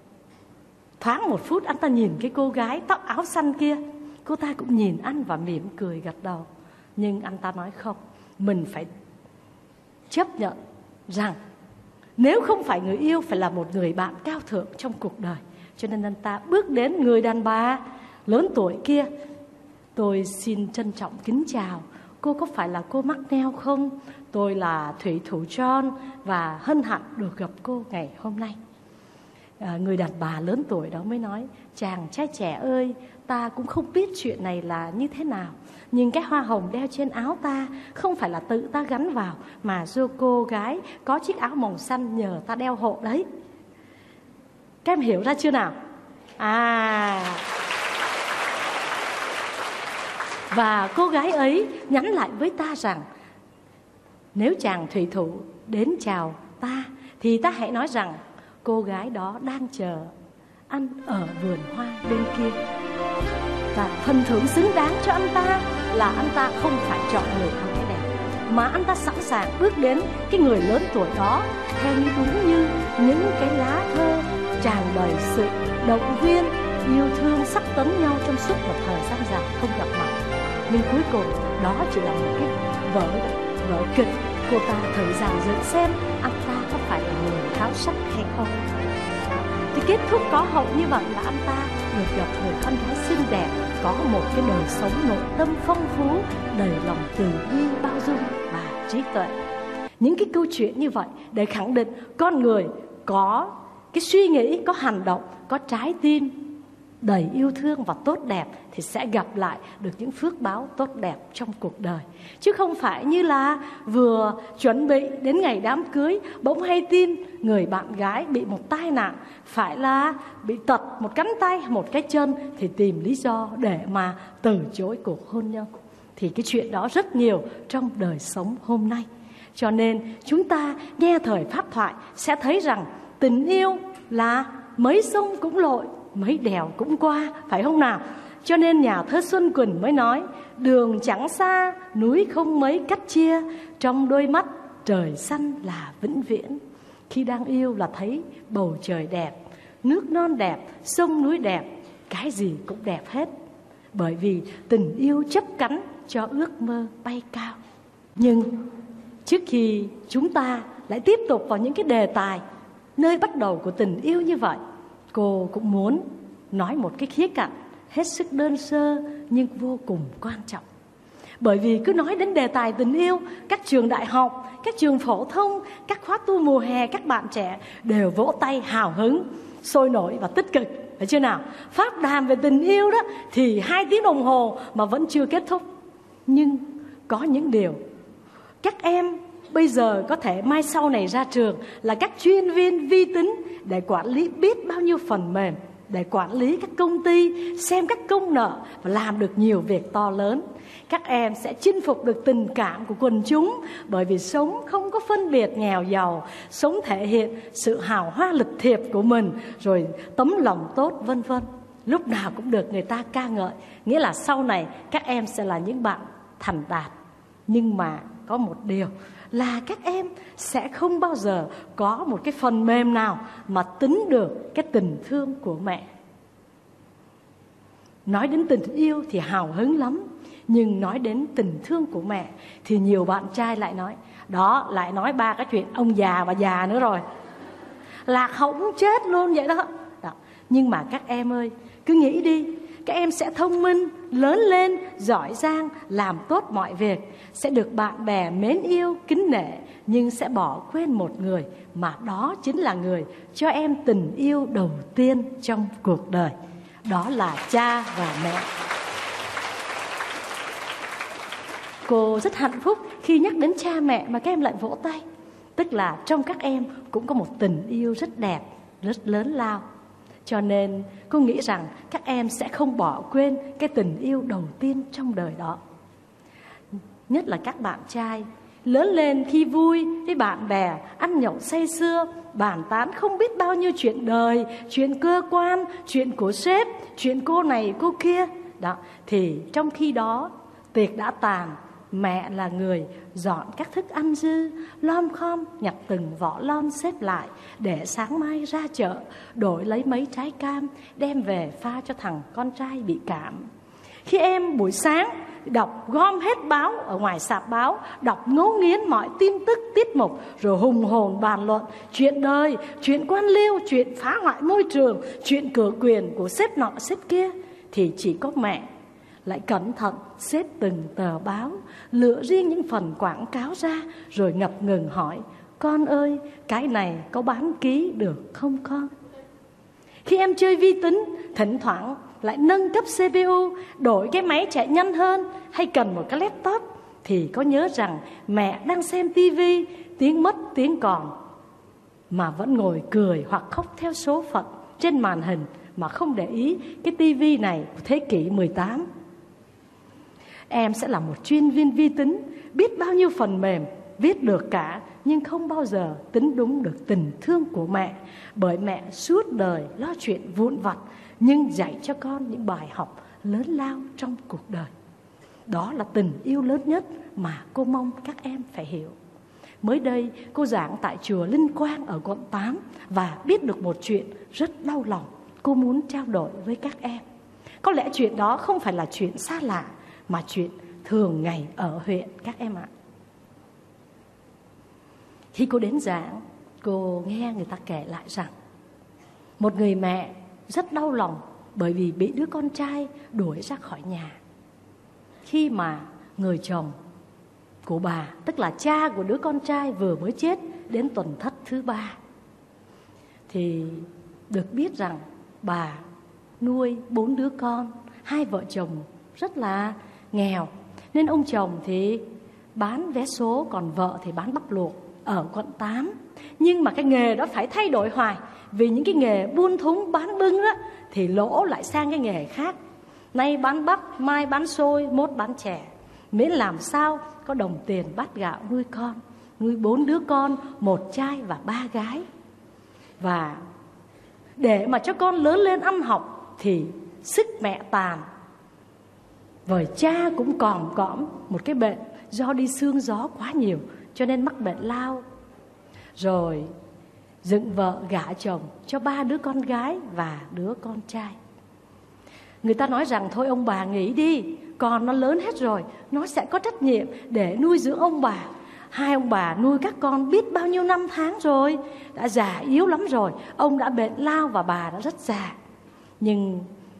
thoáng một phút anh ta nhìn cái cô gái tóc áo xanh kia. Cô ta cũng nhìn anh và mỉm cười gật đầu. Nhưng anh ta nói không, mình phải chấp nhận rằng nếu không phải người yêu, phải là một người bạn cao thượng trong cuộc đời. Cho nên anh ta bước đến người đàn bà lớn tuổi kia. Tôi xin trân trọng kính chào. Cô có phải là cô McNeil không? Tôi là thủy thủ John và hân hạnh được gặp cô ngày hôm nay. Người đàn bà lớn tuổi đó mới nói: chàng trai trẻ ơi, ta cũng không biết chuyện này là như thế nào, nhưng cái hoa hồng đeo trên áo ta không phải là tự ta gắn vào, mà do cô gái có chiếc áo màu xanh nhờ ta đeo hộ đấy. Các em hiểu ra chưa nào? Và cô gái ấy nhắn lại với ta rằng nếu chàng thủy thủ đến chào ta thì ta hãy nói rằng cô gái đó đang chờ anh ở vườn hoa bên kia. Và phần thưởng xứng đáng cho anh ta là anh ta không phải chọn người con gái đẹp, mà anh ta sẵn sàng bước đến cái người lớn tuổi đó theo như đúng như những cái lá thơ tràn đầy sự động viên, yêu thương, sắc tấn nhau trong suốt một thời gian dài không gặp mặt. Nhưng cuối cùng đó chỉ là một cái vở kịch. Cô ta thử giảng dựng xem anh ta có phải là người háo sắc hay không. Thì kết thúc có hậu như vậy là anh ta được gặp người con gái xinh đẹp, có một cái đời sống nội tâm phong phú, đầy lòng từ bi, bao dung và trí tuệ. Những cái câu chuyện như vậy để khẳng định con người có cái suy nghĩ, có hành động, có trái tim đầy yêu thương và tốt đẹp thì sẽ gặp lại được những phước báo tốt đẹp trong cuộc đời. Chứ không phải như là vừa chuẩn bị đến ngày đám cưới bỗng hay tin người bạn gái bị một tai nạn, phải là bị tật một cánh tay, một cái chân thì tìm lý do để mà từ chối cuộc hôn nhân. Thì cái chuyện đó rất nhiều trong đời sống hôm nay. Cho nên chúng ta nghe thời pháp thoại sẽ thấy rằng tình yêu là mấy sông cũng lội, mấy đèo cũng qua, phải không nào? Cho nên nhà thơ Xuân Quỳnh mới nói: đường chẳng xa, núi không mấy cách chia, trong đôi mắt trời xanh là vĩnh viễn. Khi đang yêu là thấy bầu trời đẹp, nước non đẹp, sông núi đẹp, cái gì cũng đẹp hết. Bởi vì tình yêu chấp cánh cho ước mơ bay cao. Nhưng trước khi chúng ta lại tiếp tục vào những cái đề tài nơi bắt đầu của tình yêu như vậy, cô cũng muốn nói một cái khía cạnh hết sức đơn sơ nhưng vô cùng quan trọng. Bởi vì cứ nói đến đề tài tình yêu, các trường đại học, các trường phổ thông, các khóa tu mùa hè, các bạn trẻ đều vỗ tay hào hứng, sôi nổi và tích cực, phải chưa nào? Pháp đàm về tình yêu đó thì 2 tiếng đồng hồ mà vẫn chưa kết thúc. Nhưng có những điều các em bây giờ có thể mai sau này ra trường là các chuyên viên vi tính để quản lý biết bao nhiêu phần mềm, để quản lý các công ty, xem các công nợ và làm được nhiều việc to lớn. Các em sẽ chinh phục được tình cảm của quần chúng, bởi vì sống không có phân biệt nghèo giàu, sống thể hiện sự hào hoa lịch thiệp của mình, rồi tấm lòng tốt vân vân. Lúc nào cũng được người ta ca ngợi. Nghĩa là sau này các em sẽ là những bạn thành đạt. Nhưng mà có một điều là các em sẽ không bao giờ có một cái phần mềm nào mà tính được cái tình thương của mẹ. Nói đến tình yêu thì hào hứng lắm, nhưng nói đến tình thương của mẹ thì nhiều bạn trai lại nói, đó, lại nói 3 cái chuyện ông già và già nữa rồi, lạc hậu muốn chết luôn vậy đó. Nhưng mà các em ơi, cứ nghĩ đi, các em sẽ thông minh, lớn lên, giỏi giang, làm tốt mọi việc, sẽ được bạn bè mến yêu, kính nể, nhưng sẽ bỏ quên một người, mà đó chính là người cho em tình yêu đầu tiên trong cuộc đời. Đó là cha và mẹ. Cô rất hạnh phúc khi nhắc đến cha mẹ mà các em lại vỗ tay. Tức là trong các em cũng có một tình yêu rất đẹp, rất lớn lao. Cho nên cô nghĩ rằng các em sẽ không bỏ quên cái tình yêu đầu tiên trong đời đó. Nhất là các bạn trai, lớn lên khi vui với bạn bè, ăn nhậu say sưa, bàn tán không biết bao nhiêu chuyện đời, chuyện cơ quan, chuyện của sếp, chuyện cô này cô kia. Đó, thì trong khi đó tiệc đã tàn, mẹ là người dọn các thức ăn dư, lom khom nhặt từng vỏ lon xếp lại để sáng mai ra chợ đổi lấy mấy trái cam đem về pha cho thằng con trai bị cảm. Khi em buổi sáng đọc gom hết báo ở ngoài sạp báo, đọc ngấu nghiến mọi tin tức tiết mục, rồi hùng hồn bàn luận chuyện đời, chuyện quan liêu, chuyện phá hoại môi trường, chuyện cửa quyền của sếp nọ sếp kia, thì chỉ có mẹ lại cẩn thận xếp từng tờ báo, lựa riêng những phần quảng cáo ra, rồi ngập ngừng hỏi, con ơi, cái này có bán ký được không con? Khi em chơi vi tính, thỉnh thoảng lại nâng cấp CPU, đổi cái máy chạy nhanh hơn, hay cần một cái laptop, thì có nhớ rằng mẹ đang xem tivi, tiếng mất tiếng còn, mà vẫn ngồi cười hoặc khóc theo số phận trên màn hình, mà không để ý cái tivi này của thế kỷ 18. Em sẽ là một chuyên viên vi tính, biết bao nhiêu phần mềm, viết được cả, nhưng không bao giờ tính đúng được tình thương của mẹ. Bởi mẹ suốt đời lo chuyện vụn vặt, nhưng dạy cho con những bài học lớn lao trong cuộc đời. Đó là tình yêu lớn nhất mà cô mong các em phải hiểu. Mới đây cô giảng tại chùa Linh Quang ở quận 8 và biết được một chuyện rất đau lòng, cô muốn trao đổi với các em. Có lẽ chuyện đó không phải là chuyện xa lạ, mà chuyện thường ngày ở huyện các em ạ. Khi cô đến giảng, cô nghe người ta kể lại rằng một người mẹ rất đau lòng bởi vì bị đứa con trai đuổi ra khỏi nhà. Khi mà người chồng của bà, tức là cha của đứa con trai vừa mới chết đến tuần thất thứ 3, thì được biết rằng bà nuôi 4 đứa con, 2 vợ chồng rất là nghèo, nên ông chồng thì bán vé số, còn vợ thì bán bắp luộc ở quận 8. Nhưng mà cái nghề đó phải thay đổi hoài, vì những cái nghề buôn thúng bán bưng đó thì lỗ lại sang cái nghề khác. Nay bán bắp, mai bán xôi, mốt bán chè, miễn làm sao có đồng tiền bát gạo nuôi con, nuôi 4 đứa con, 1 trai và 3 gái. Và để mà cho con lớn lên ăn học thì sức mẹ tàn, bởi cha cũng còm cõm một cái bệnh do đi sương gió quá nhiều, cho nên mắc bệnh lao. Rồi dựng vợ gả chồng cho 3 đứa con gái và đứa con trai. Người ta nói rằng thôi ông bà nghỉ đi, con nó lớn hết rồi, nó sẽ có trách nhiệm để nuôi dưỡng ông bà. 2 ông bà nuôi các con biết bao nhiêu năm tháng rồi, đã già yếu lắm rồi, ông đã bệnh lao và bà đã rất già. Nhưng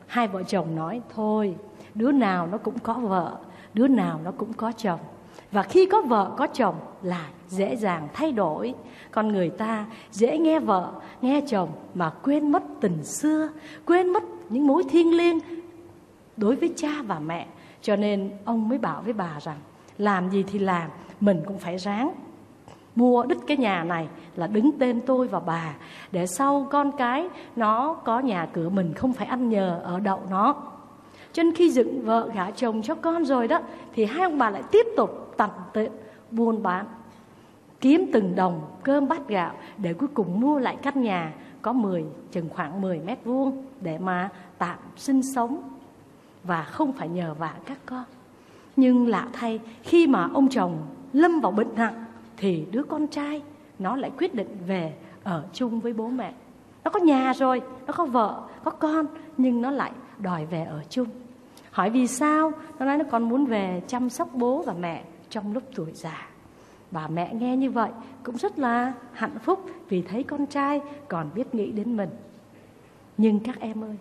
Hai vợ chồng nói thôi, đứa nào nó cũng có vợ, đứa nào nó cũng có chồng. Và khi có vợ có chồng là dễ dàng thay đổi. Con người ta dễ nghe vợ, nghe chồng mà quên mất tình xưa, quên mất những mối thiêng liêng đối với cha và mẹ. Cho nên ông mới bảo với bà rằng làm gì thì làm, mình cũng phải ráng mua đứt cái nhà này là đứng tên tôi và bà, để sau con cái nó có nhà cửa, mình không phải ăn nhờ ở đậu nó. Cho nên khi dựng vợ gả chồng cho con rồi đó, thì hai ông bà lại tiếp tục tận tụy buôn bán, kiếm từng đồng cơm bát gạo để cuối cùng mua lại căn nhà có chừng khoảng 10 mét vuông để mà tạm sinh sống và không phải nhờ vả các con. Nhưng lạ thay, khi mà ông chồng lâm vào bệnh nặng thì đứa con trai nó lại quyết định về ở chung với bố mẹ. Nó có nhà rồi, nó có vợ, có con, nhưng nó lại đòi về ở chung. Hỏi vì sao? Nó nói nó còn muốn về chăm sóc bố và mẹ trong lúc tuổi già. Bà mẹ nghe như vậy cũng rất là hạnh phúc, vì thấy con trai còn biết nghĩ đến mình. Nhưng các em ơi,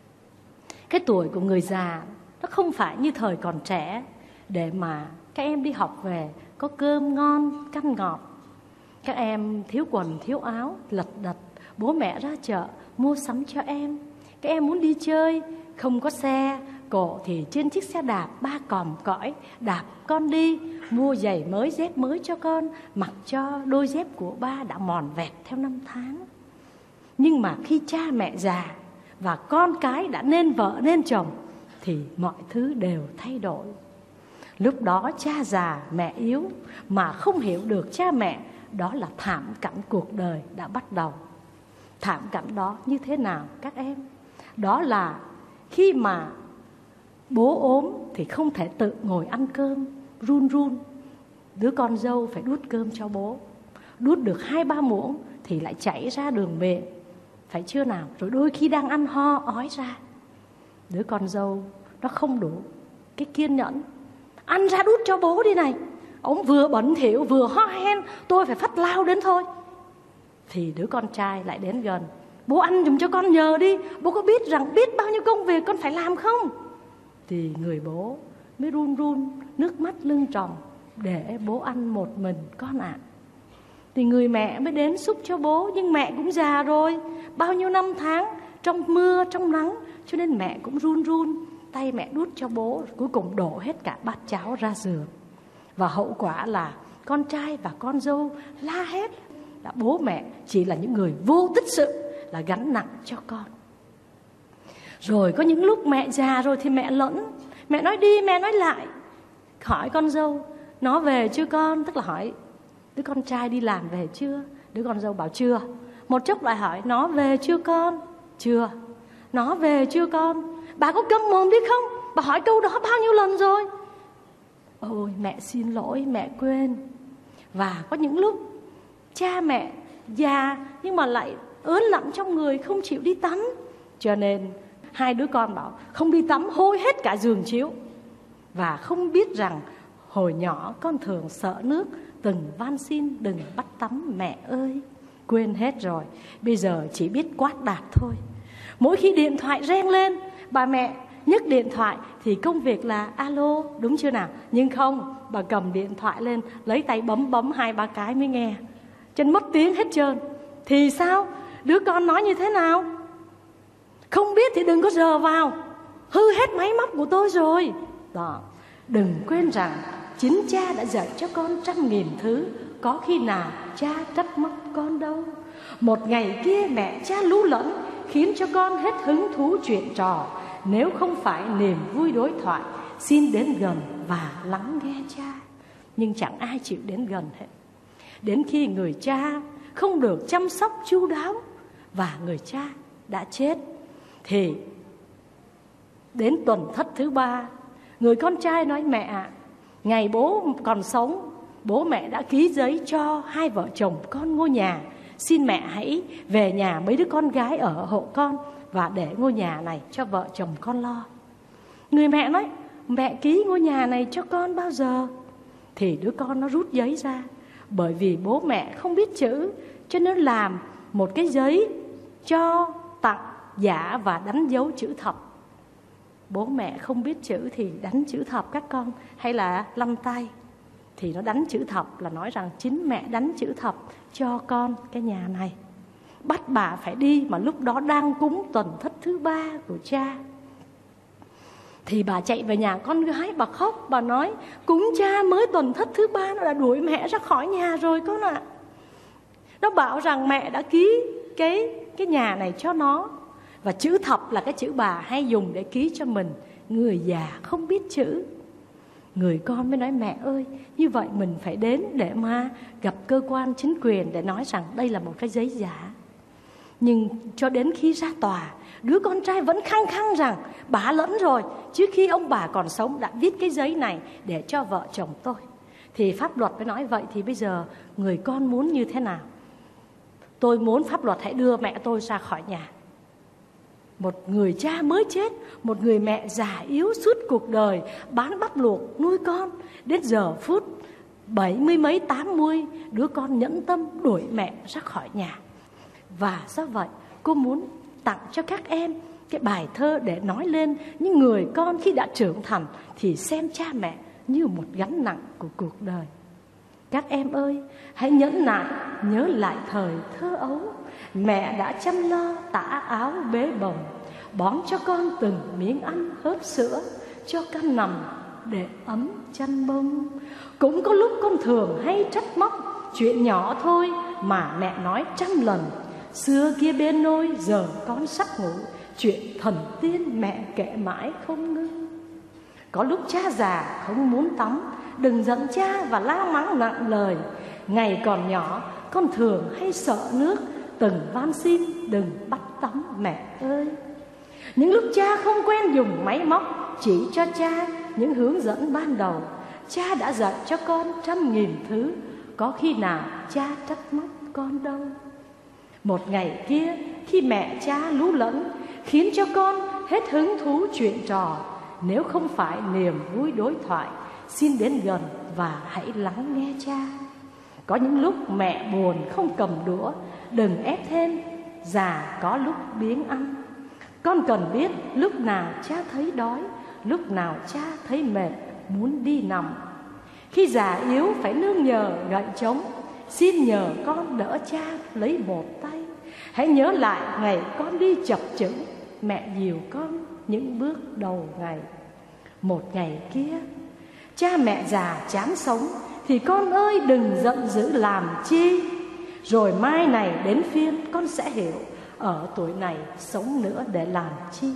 cái tuổi của người già nó không phải như thời còn trẻ, để mà các em đi học về có cơm ngon canh ngọt. Các em thiếu quần thiếu áo lật đật, bố mẹ ra chợ mua sắm cho em. Các em muốn đi chơi, không có xe cộ thì trên chiếc xe đạp 3 còm cõi đạp con đi, mua giày mới dép mới cho con, mặc cho đôi dép của ba đã mòn vẹt theo năm tháng. Nhưng mà khi cha mẹ già và con cái đã nên vợ nên chồng thì mọi thứ đều thay đổi. Lúc đó cha già mẹ yếu mà không hiểu được cha mẹ, đó là thảm cảnh cuộc đời đã bắt đầu. Thảm cảnh đó như thế nào các em? Đó là khi mà bố ốm thì không thể tự ngồi ăn cơm, run run. Đứa con dâu phải đút cơm cho bố. Đút được 2-3 muỗng thì lại chảy ra đường miệng, phải chưa nào? Rồi đôi khi đang ăn ho ói ra. Đứa con dâu nó không đủ cái kiên nhẫn, ăn ra đút cho bố đi này, ông vừa bẩn thỉu vừa ho hen, tôi phải phắt lao đến thôi. Thì đứa con trai lại đến gần, bố ăn giùm cho con nhờ đi, bố có biết bao nhiêu công việc con phải làm không? Thì người bố mới run run, nước mắt lưng tròng, để bố ăn một mình con ạ. Thì người mẹ mới đến xúc cho bố, nhưng mẹ cũng già rồi, bao nhiêu năm tháng trong mưa trong nắng, cho nên mẹ cũng run run, tay mẹ đút cho bố, cuối cùng đổ hết cả bát cháo ra giường. Và hậu quả là con trai và con dâu la hét là bố mẹ chỉ là những người vô tích sự, là gánh nặng cho con. Rồi có những lúc mẹ già rồi thì mẹ lẫn, mẹ nói đi mẹ nói lại, hỏi con dâu nó về chưa con, tức là hỏi đứa con trai đi làm về chưa. Đứa con dâu bảo chưa. Một chốc lại hỏi nó về chưa con? Chưa. Nó về chưa con? Bà có câm mồm biết không? Bà hỏi câu đó bao nhiêu lần rồi? Ôi mẹ xin lỗi, mẹ quên. Và có những lúc cha mẹ già nhưng mà lại ớn lạnh trong người, không chịu đi tắm. Cho nên hai đứa con bảo không đi tắm, hôi hết cả giường chiếu. Và không biết rằng hồi nhỏ con thường sợ nước, từng van xin đừng bắt tắm mẹ ơi. Quên hết rồi, bây giờ chỉ biết quát đạp thôi. Mỗi khi điện thoại reng lên, bà mẹ nhấc điện thoại thì công việc là alo, đúng chưa nào? Nhưng không, bà cầm điện thoại lên, lấy tay bấm 2-3 cái mới nghe. Chân mất tiếng hết trơn. Thì sao? Đứa con nói như thế nào? Không biết thì đừng có rờ vào, hư hết máy móc của tôi rồi. Đó, đừng quên rằng chính cha đã dạy cho con 100.000 thứ, có khi nào cha trách móc con đâu. Một ngày kia mẹ cha lú lẫn, khiến cho con hết hứng thú chuyện trò. Nếu không phải niềm vui đối thoại, xin đến gần và lắng nghe cha. Nhưng chẳng ai chịu đến gần hết. Đến khi người cha không được chăm sóc chu đáo và người cha đã chết, thì đến tuần thất thứ 3, người con trai nói mẹ ạ, ngày bố còn sống, bố mẹ đã ký giấy cho hai vợ chồng con ngôi nhà. Xin mẹ hãy về nhà mấy đứa con gái ở hộ con và để ngôi nhà này cho vợ chồng con lo. Người mẹ nói mẹ ký ngôi nhà này cho con bao giờ? Thì đứa con nó rút giấy ra. Bởi vì bố mẹ không biết chữ, cho nên làm một cái giấy cho tặng giả và đánh dấu chữ thật. Bố mẹ không biết chữ thì đánh chữ thập các con, hay là lăn tay thì nó đánh chữ thập, là nói rằng chính mẹ đánh chữ thập cho con cái nhà này. Bắt bà phải đi mà lúc đó đang cúng tuần thất thứ 3 của cha. Thì bà chạy về nhà con gái, bà khóc, bà nói cúng cha mới tuần thất thứ 3 nó đã đuổi mẹ ra khỏi nhà rồi con ạ. Nó bảo rằng mẹ đã ký cái nhà này cho nó, và chữ thập là cái chữ bà hay dùng để ký cho mình, người già không biết chữ. Người con mới nói mẹ ơi, như vậy mình phải đến để mà gặp cơ quan chính quyền để nói rằng đây là một cái giấy giả. Nhưng cho đến khi ra tòa, đứa con trai vẫn khăng khăng rằng bà lẫn rồi, chứ khi ông bà còn sống đã viết cái giấy này để cho vợ chồng tôi. Thì pháp luật mới nói vậy thì bây giờ người con muốn như thế nào? Tôi muốn pháp luật hãy đưa mẹ tôi ra khỏi nhà. Một người cha mới chết, một người mẹ già yếu suốt cuộc đời bán bắp luộc nuôi con, đến giờ phút 70 mấy 80, đứa con nhẫn tâm đuổi mẹ ra khỏi nhà. Và do vậy cô muốn tặng cho các em cái bài thơ để nói lên những người con khi đã trưởng thành thì xem cha mẹ như một gánh nặng của cuộc đời. Các em ơi, hãy nhẫn nại nhớ lại thời thơ ấu, mẹ đã chăm lo tả áo bế bồng, bón cho con từng miếng ăn hớp sữa, cho con nằm để ấm chăn bông. Cũng có lúc con thường hay trách móc chuyện nhỏ thôi mà mẹ nói trăm lần, xưa kia bên nôi giờ con sắp ngủ, chuyện thần tiên mẹ kể mãi không ngưng. Có lúc cha già không muốn tắm, đừng giận cha và la mắng nặng lời. Ngày còn nhỏ con thường hay sợ nước, từng van xin đừng bắt tắm mẹ ơi. Những lúc cha không quen dùng máy móc, chỉ cho cha những hướng dẫn ban đầu, cha đã dạy cho con trăm nghìn thứ, có khi nào cha trách móc con đâu. Một ngày kia khi mẹ cha lú lẫn, khiến cho con hết hứng thú chuyện trò, nếu không phải niềm vui đối thoại, xin đến gần và hãy lắng nghe cha. Có những lúc mẹ buồn không cầm đũa, đừng ép thêm, già có lúc biếng ăn. Con cần biết lúc nào cha thấy đói, lúc nào cha thấy mệt muốn đi nằm. Khi già yếu phải nương nhờ gậy trống, xin nhờ con đỡ cha lấy một tay. Hãy nhớ lại ngày con đi chập chững, mẹ dìu con những bước đầu ngày. Một ngày kia cha mẹ già chán sống, thì con ơi đừng giận dữ làm chi. Rồi mai này đến phiên con sẽ hiểu, ở tuổi này sống nữa để làm chi.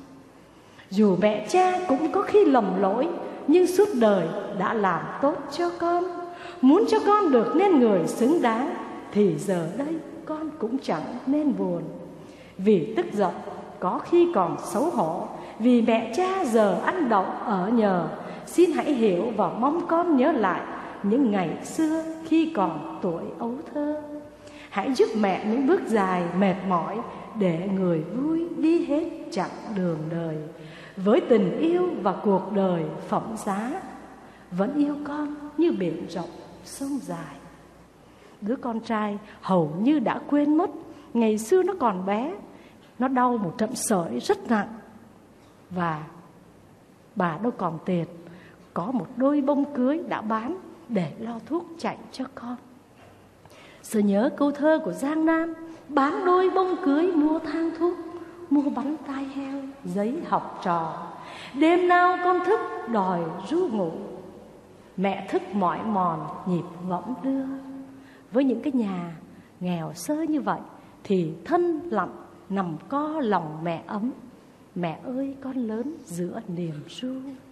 Dù mẹ cha cũng có khi lầm lỗi, nhưng suốt đời đã làm tốt cho con. Muốn cho con được nên người xứng đáng, thì giờ đây con cũng chẳng nên buồn. Vì tức giận có khi còn xấu hổ, vì mẹ cha giờ ăn đậu ở nhờ. Xin hãy hiểu và mong con nhớ lại những ngày xưa khi còn tuổi ấu thơ. Hãy giúp mẹ những bước dài mệt mỏi, để người vui đi hết chặng đường đời. Với tình yêu và cuộc đời phẩm giá, vẫn yêu con như biển rộng sông dài. Đứa con trai hầu như đã quên mất ngày xưa nó còn bé, nó đau một trận sởi rất nặng, và bà đâu còn tiền, có một đôi bông cưới đã bán để lo thuốc chạy cho con. Sự nhớ câu thơ của Giang Nam, bán đôi bông cưới mua thang thuốc, mua bánh tai heo, giấy học trò. Đêm nào con thức đòi ru ngủ, mẹ thức mỏi mòn nhịp võng đưa. Với những cái nhà nghèo sơ như vậy thì thân lặng nằm co lòng mẹ ấm. Mẹ ơi con lớn giữa niềm ru.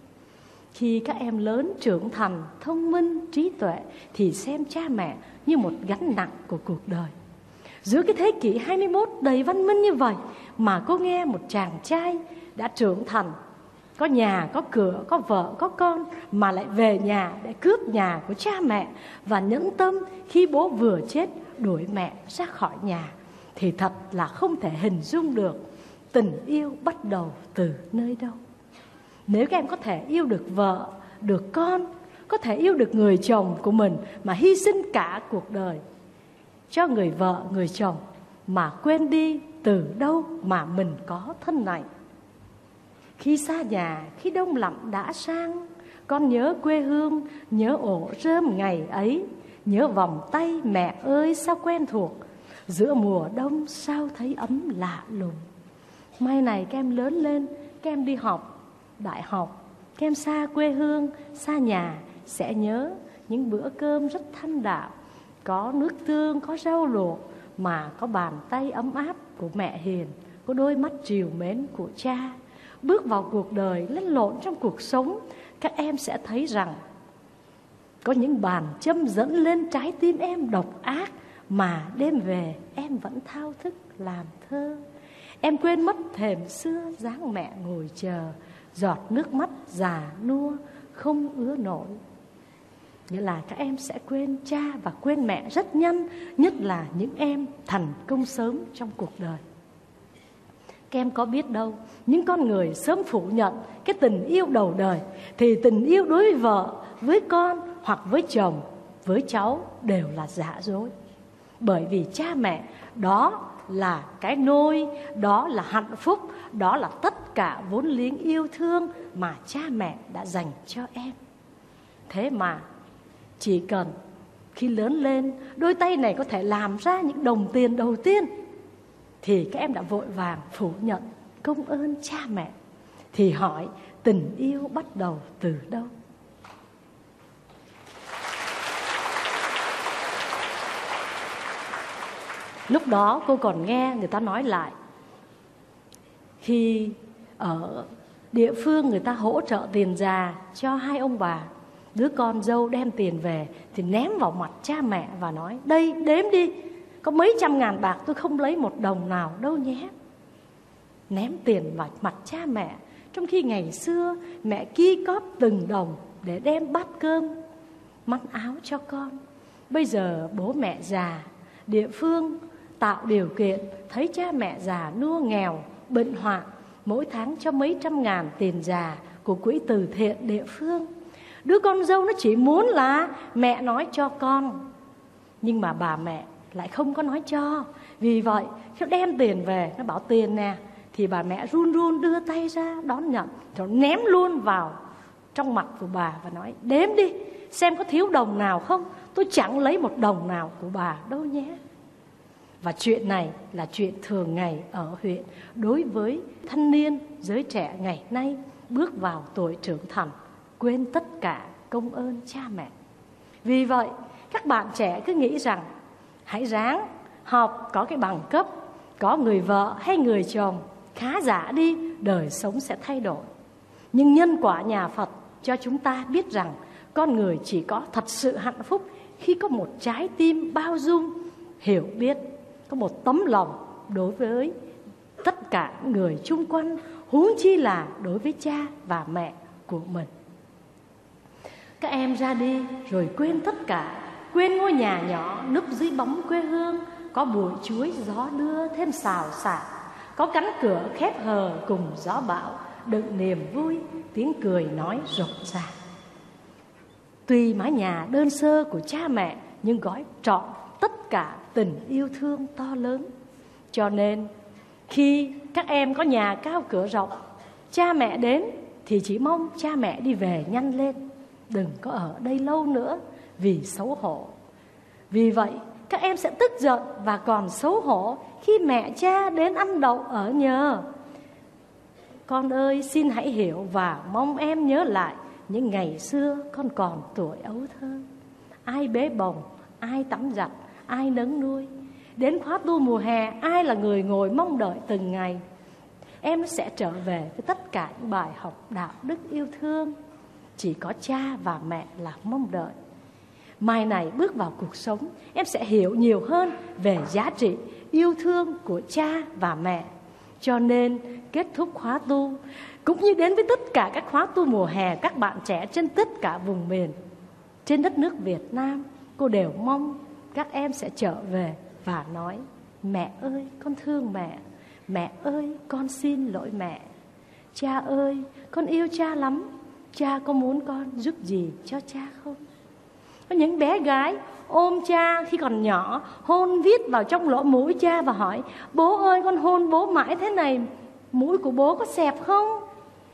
Khi các em lớn trưởng thành, thông minh, trí tuệ thì xem cha mẹ như một gánh nặng của cuộc đời. Giữa cái thế kỷ 21 đầy văn minh như vậy mà cô nghe một chàng trai đã trưởng thành, có nhà, có cửa, có vợ, có con, mà lại về nhà để cướp nhà của cha mẹ và nhẫn tâm khi bố vừa chết đuổi mẹ ra khỏi nhà, thì thật là không thể hình dung được tình yêu bắt đầu từ nơi đâu. Nếu các em có thể yêu được vợ, được con, có thể yêu được người chồng của mình mà hy sinh cả cuộc đời cho người vợ, người chồng, mà quên đi từ đâu mà mình có thân này. Khi xa nhà, khi đông lạnh đã sang, con nhớ quê hương, nhớ ổ rơm ngày ấy, nhớ vòng tay mẹ ơi sao quen thuộc, giữa mùa đông sao thấy ấm lạ lùng. Mai này các em lớn lên, các em đi học đại học, các em xa quê hương, xa nhà, sẽ nhớ những bữa cơm rất thanh đạm, có nước tương, có rau luộc, mà có bàn tay ấm áp của mẹ hiền, có đôi mắt trìu mến của cha. Bước vào cuộc đời, lăn lộn trong cuộc sống, các em sẽ thấy rằng có những bàn châm dẫn lên trái tim em độc ác, mà đêm về em vẫn thao thức làm thơ. Em quên mất thềm xưa dáng mẹ ngồi chờ, giọt nước mắt già nua không ứa nổi. Nghĩa là các em sẽ quên cha và quên mẹ rất nhanh, nhất là những em thành công sớm trong cuộc đời. Các em có biết đâu, những con người sớm phủ nhận cái tình yêu đầu đời, thì tình yêu đối với vợ, với con hoặc với chồng, với cháu đều là giả dối. Bởi vì cha mẹ đó là cái nôi, đó là hạnh phúc, đó là tất cả vốn liếng yêu thương mà cha mẹ đã dành cho em. Thế mà chỉ cần khi lớn lên, đôi tay này có thể làm ra những đồng tiền đầu tiên, thì các em đã vội vàng phủ nhận công ơn cha mẹ. Thì hỏi tình yêu bắt đầu từ đâu? Lúc đó cô còn nghe người ta nói lại, khi ở địa phương người ta hỗ trợ tiền già cho hai ông bà, đứa con dâu đem tiền về thì ném vào mặt cha mẹ và nói: đây đếm đi, có mấy trăm ngàn bạc tôi không lấy một đồng nào đâu nhé. Ném tiền vào mặt cha mẹ, trong khi ngày xưa mẹ ki cóp từng đồng để đem bát cơm, manh áo cho con. Bây giờ bố mẹ già, địa phương tạo điều kiện, thấy cha mẹ già nua nghèo, bệnh hoạn, mỗi tháng cho mấy trăm ngàn tiền già của quỹ từ thiện địa phương. Đứa con dâu nó chỉ muốn là mẹ nói cho con, nhưng mà bà mẹ lại không có nói cho. Vì vậy khi đem tiền về, nó bảo tiền nè, thì bà mẹ run run đưa tay ra đón nhận, rồi ném luôn vào trong mặt của bà và nói: đếm đi, xem có thiếu đồng nào không, tôi chẳng lấy một đồng nào của bà đâu nhé. Và chuyện này là chuyện thường ngày ở huyện đối với thanh niên, giới trẻ ngày nay bước vào tuổi trưởng thành, quên tất cả công ơn cha mẹ. Vì vậy các bạn trẻ cứ nghĩ rằng hãy ráng học, có cái bằng cấp, có người vợ hay người chồng khá giả đi, đời sống sẽ thay đổi. Nhưng nhân quả nhà Phật cho chúng ta biết rằng con người chỉ có thật sự hạnh phúc khi có một trái tim bao dung, hiểu biết, có một tấm lòng đối với tất cả người chung quanh, huống chi là đối với cha và mẹ của mình. Các em ra đi rồi quên tất cả, quên ngôi nhà nhỏ núp dưới bóng quê hương, có bụi chuối gió đưa thêm xào xạc, có cánh cửa khép hờ cùng gió bão, đựng niềm vui, tiếng cười nói rộn ràng. Tuy mái nhà đơn sơ của cha mẹ, nhưng gói trọn tất cả tình yêu thương to lớn. Cho nên khi các em có nhà cao cửa rộng, cha mẹ đến thì chỉ mong cha mẹ đi về nhanh lên, đừng có ở đây lâu nữa vì xấu hổ. Vì vậy các em sẽ tức giận và còn xấu hổ khi mẹ cha đến ăn đậu ở nhờ. Con ơi, xin hãy hiểu và mong em nhớ lại những ngày xưa con còn tuổi ấu thơ. Ai bế bồng, ai tắm giặt, ai nấng nuôi. Đến khóa tu mùa hè, ai là người ngồi mong đợi từng ngày. Em sẽ trở về với tất cả những bài học đạo đức yêu thương. Chỉ có cha và mẹ là mong đợi. Mai này bước vào cuộc sống, em sẽ hiểu nhiều hơn về giá trị yêu thương của cha và mẹ. Cho nên kết thúc khóa tu, cũng như đến với tất cả các khóa tu mùa hè, các bạn trẻ trên tất cả vùng miền trên đất nước Việt Nam, cô đều mong các em sẽ trở về và nói: mẹ ơi, con thương mẹ. Mẹ ơi, con xin lỗi mẹ. Cha ơi, con yêu cha lắm. Cha có muốn con giúp gì cho cha không? Có những bé gái ôm cha khi còn nhỏ, hôn viết vào trong lỗ mũi cha và hỏi: bố ơi, con hôn bố mãi thế này, mũi của bố có xẹp không?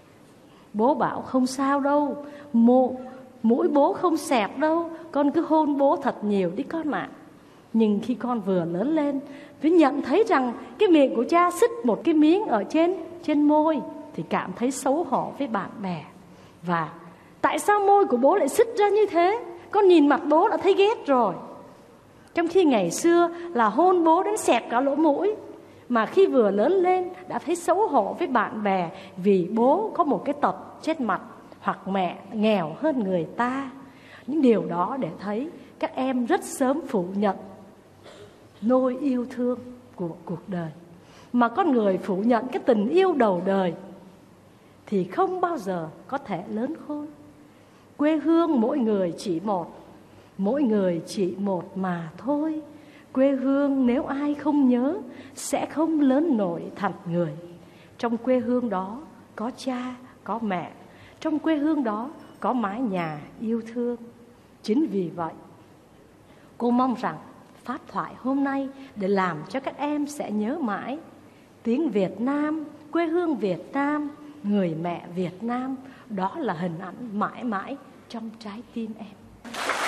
Bố bảo không sao đâu, mũi bố không xẹp đâu, con cứ hôn bố thật nhiều đi con ạ. Nhưng khi con vừa lớn lên, với nhận thấy rằng cái miệng của cha xích một cái miếng ở trên môi, thì cảm thấy xấu hổ với bạn bè. Và tại sao môi của bố lại xích ra như thế? Con nhìn mặt bố đã thấy ghét rồi. Trong khi ngày xưa là hôn bố đến xẹt cả lỗ mũi, mà khi vừa lớn lên đã thấy xấu hổ với bạn bè vì bố có một cái tật chết mặt, hoặc mẹ nghèo hơn người ta. Những điều đó để thấy các em rất sớm phủ nhận nôi yêu thương của cuộc đời. Mà con người phủ nhận cái tình yêu đầu đời thì không bao giờ có thể lớn khôn. Quê hương mỗi người chỉ một, mỗi người chỉ một mà thôi. Quê hương nếu ai không nhớ sẽ không lớn nổi thành người. Trong quê hương đó có cha, có mẹ. Trong quê hương đó có mái nhà yêu thương. Chính vì vậy, cô mong rằng pháp thoại hôm nay để làm cho các em sẽ nhớ mãi tiếng Việt Nam, quê hương Việt Nam, người mẹ Việt Nam. Đó là hình ảnh mãi mãi trong trái tim em.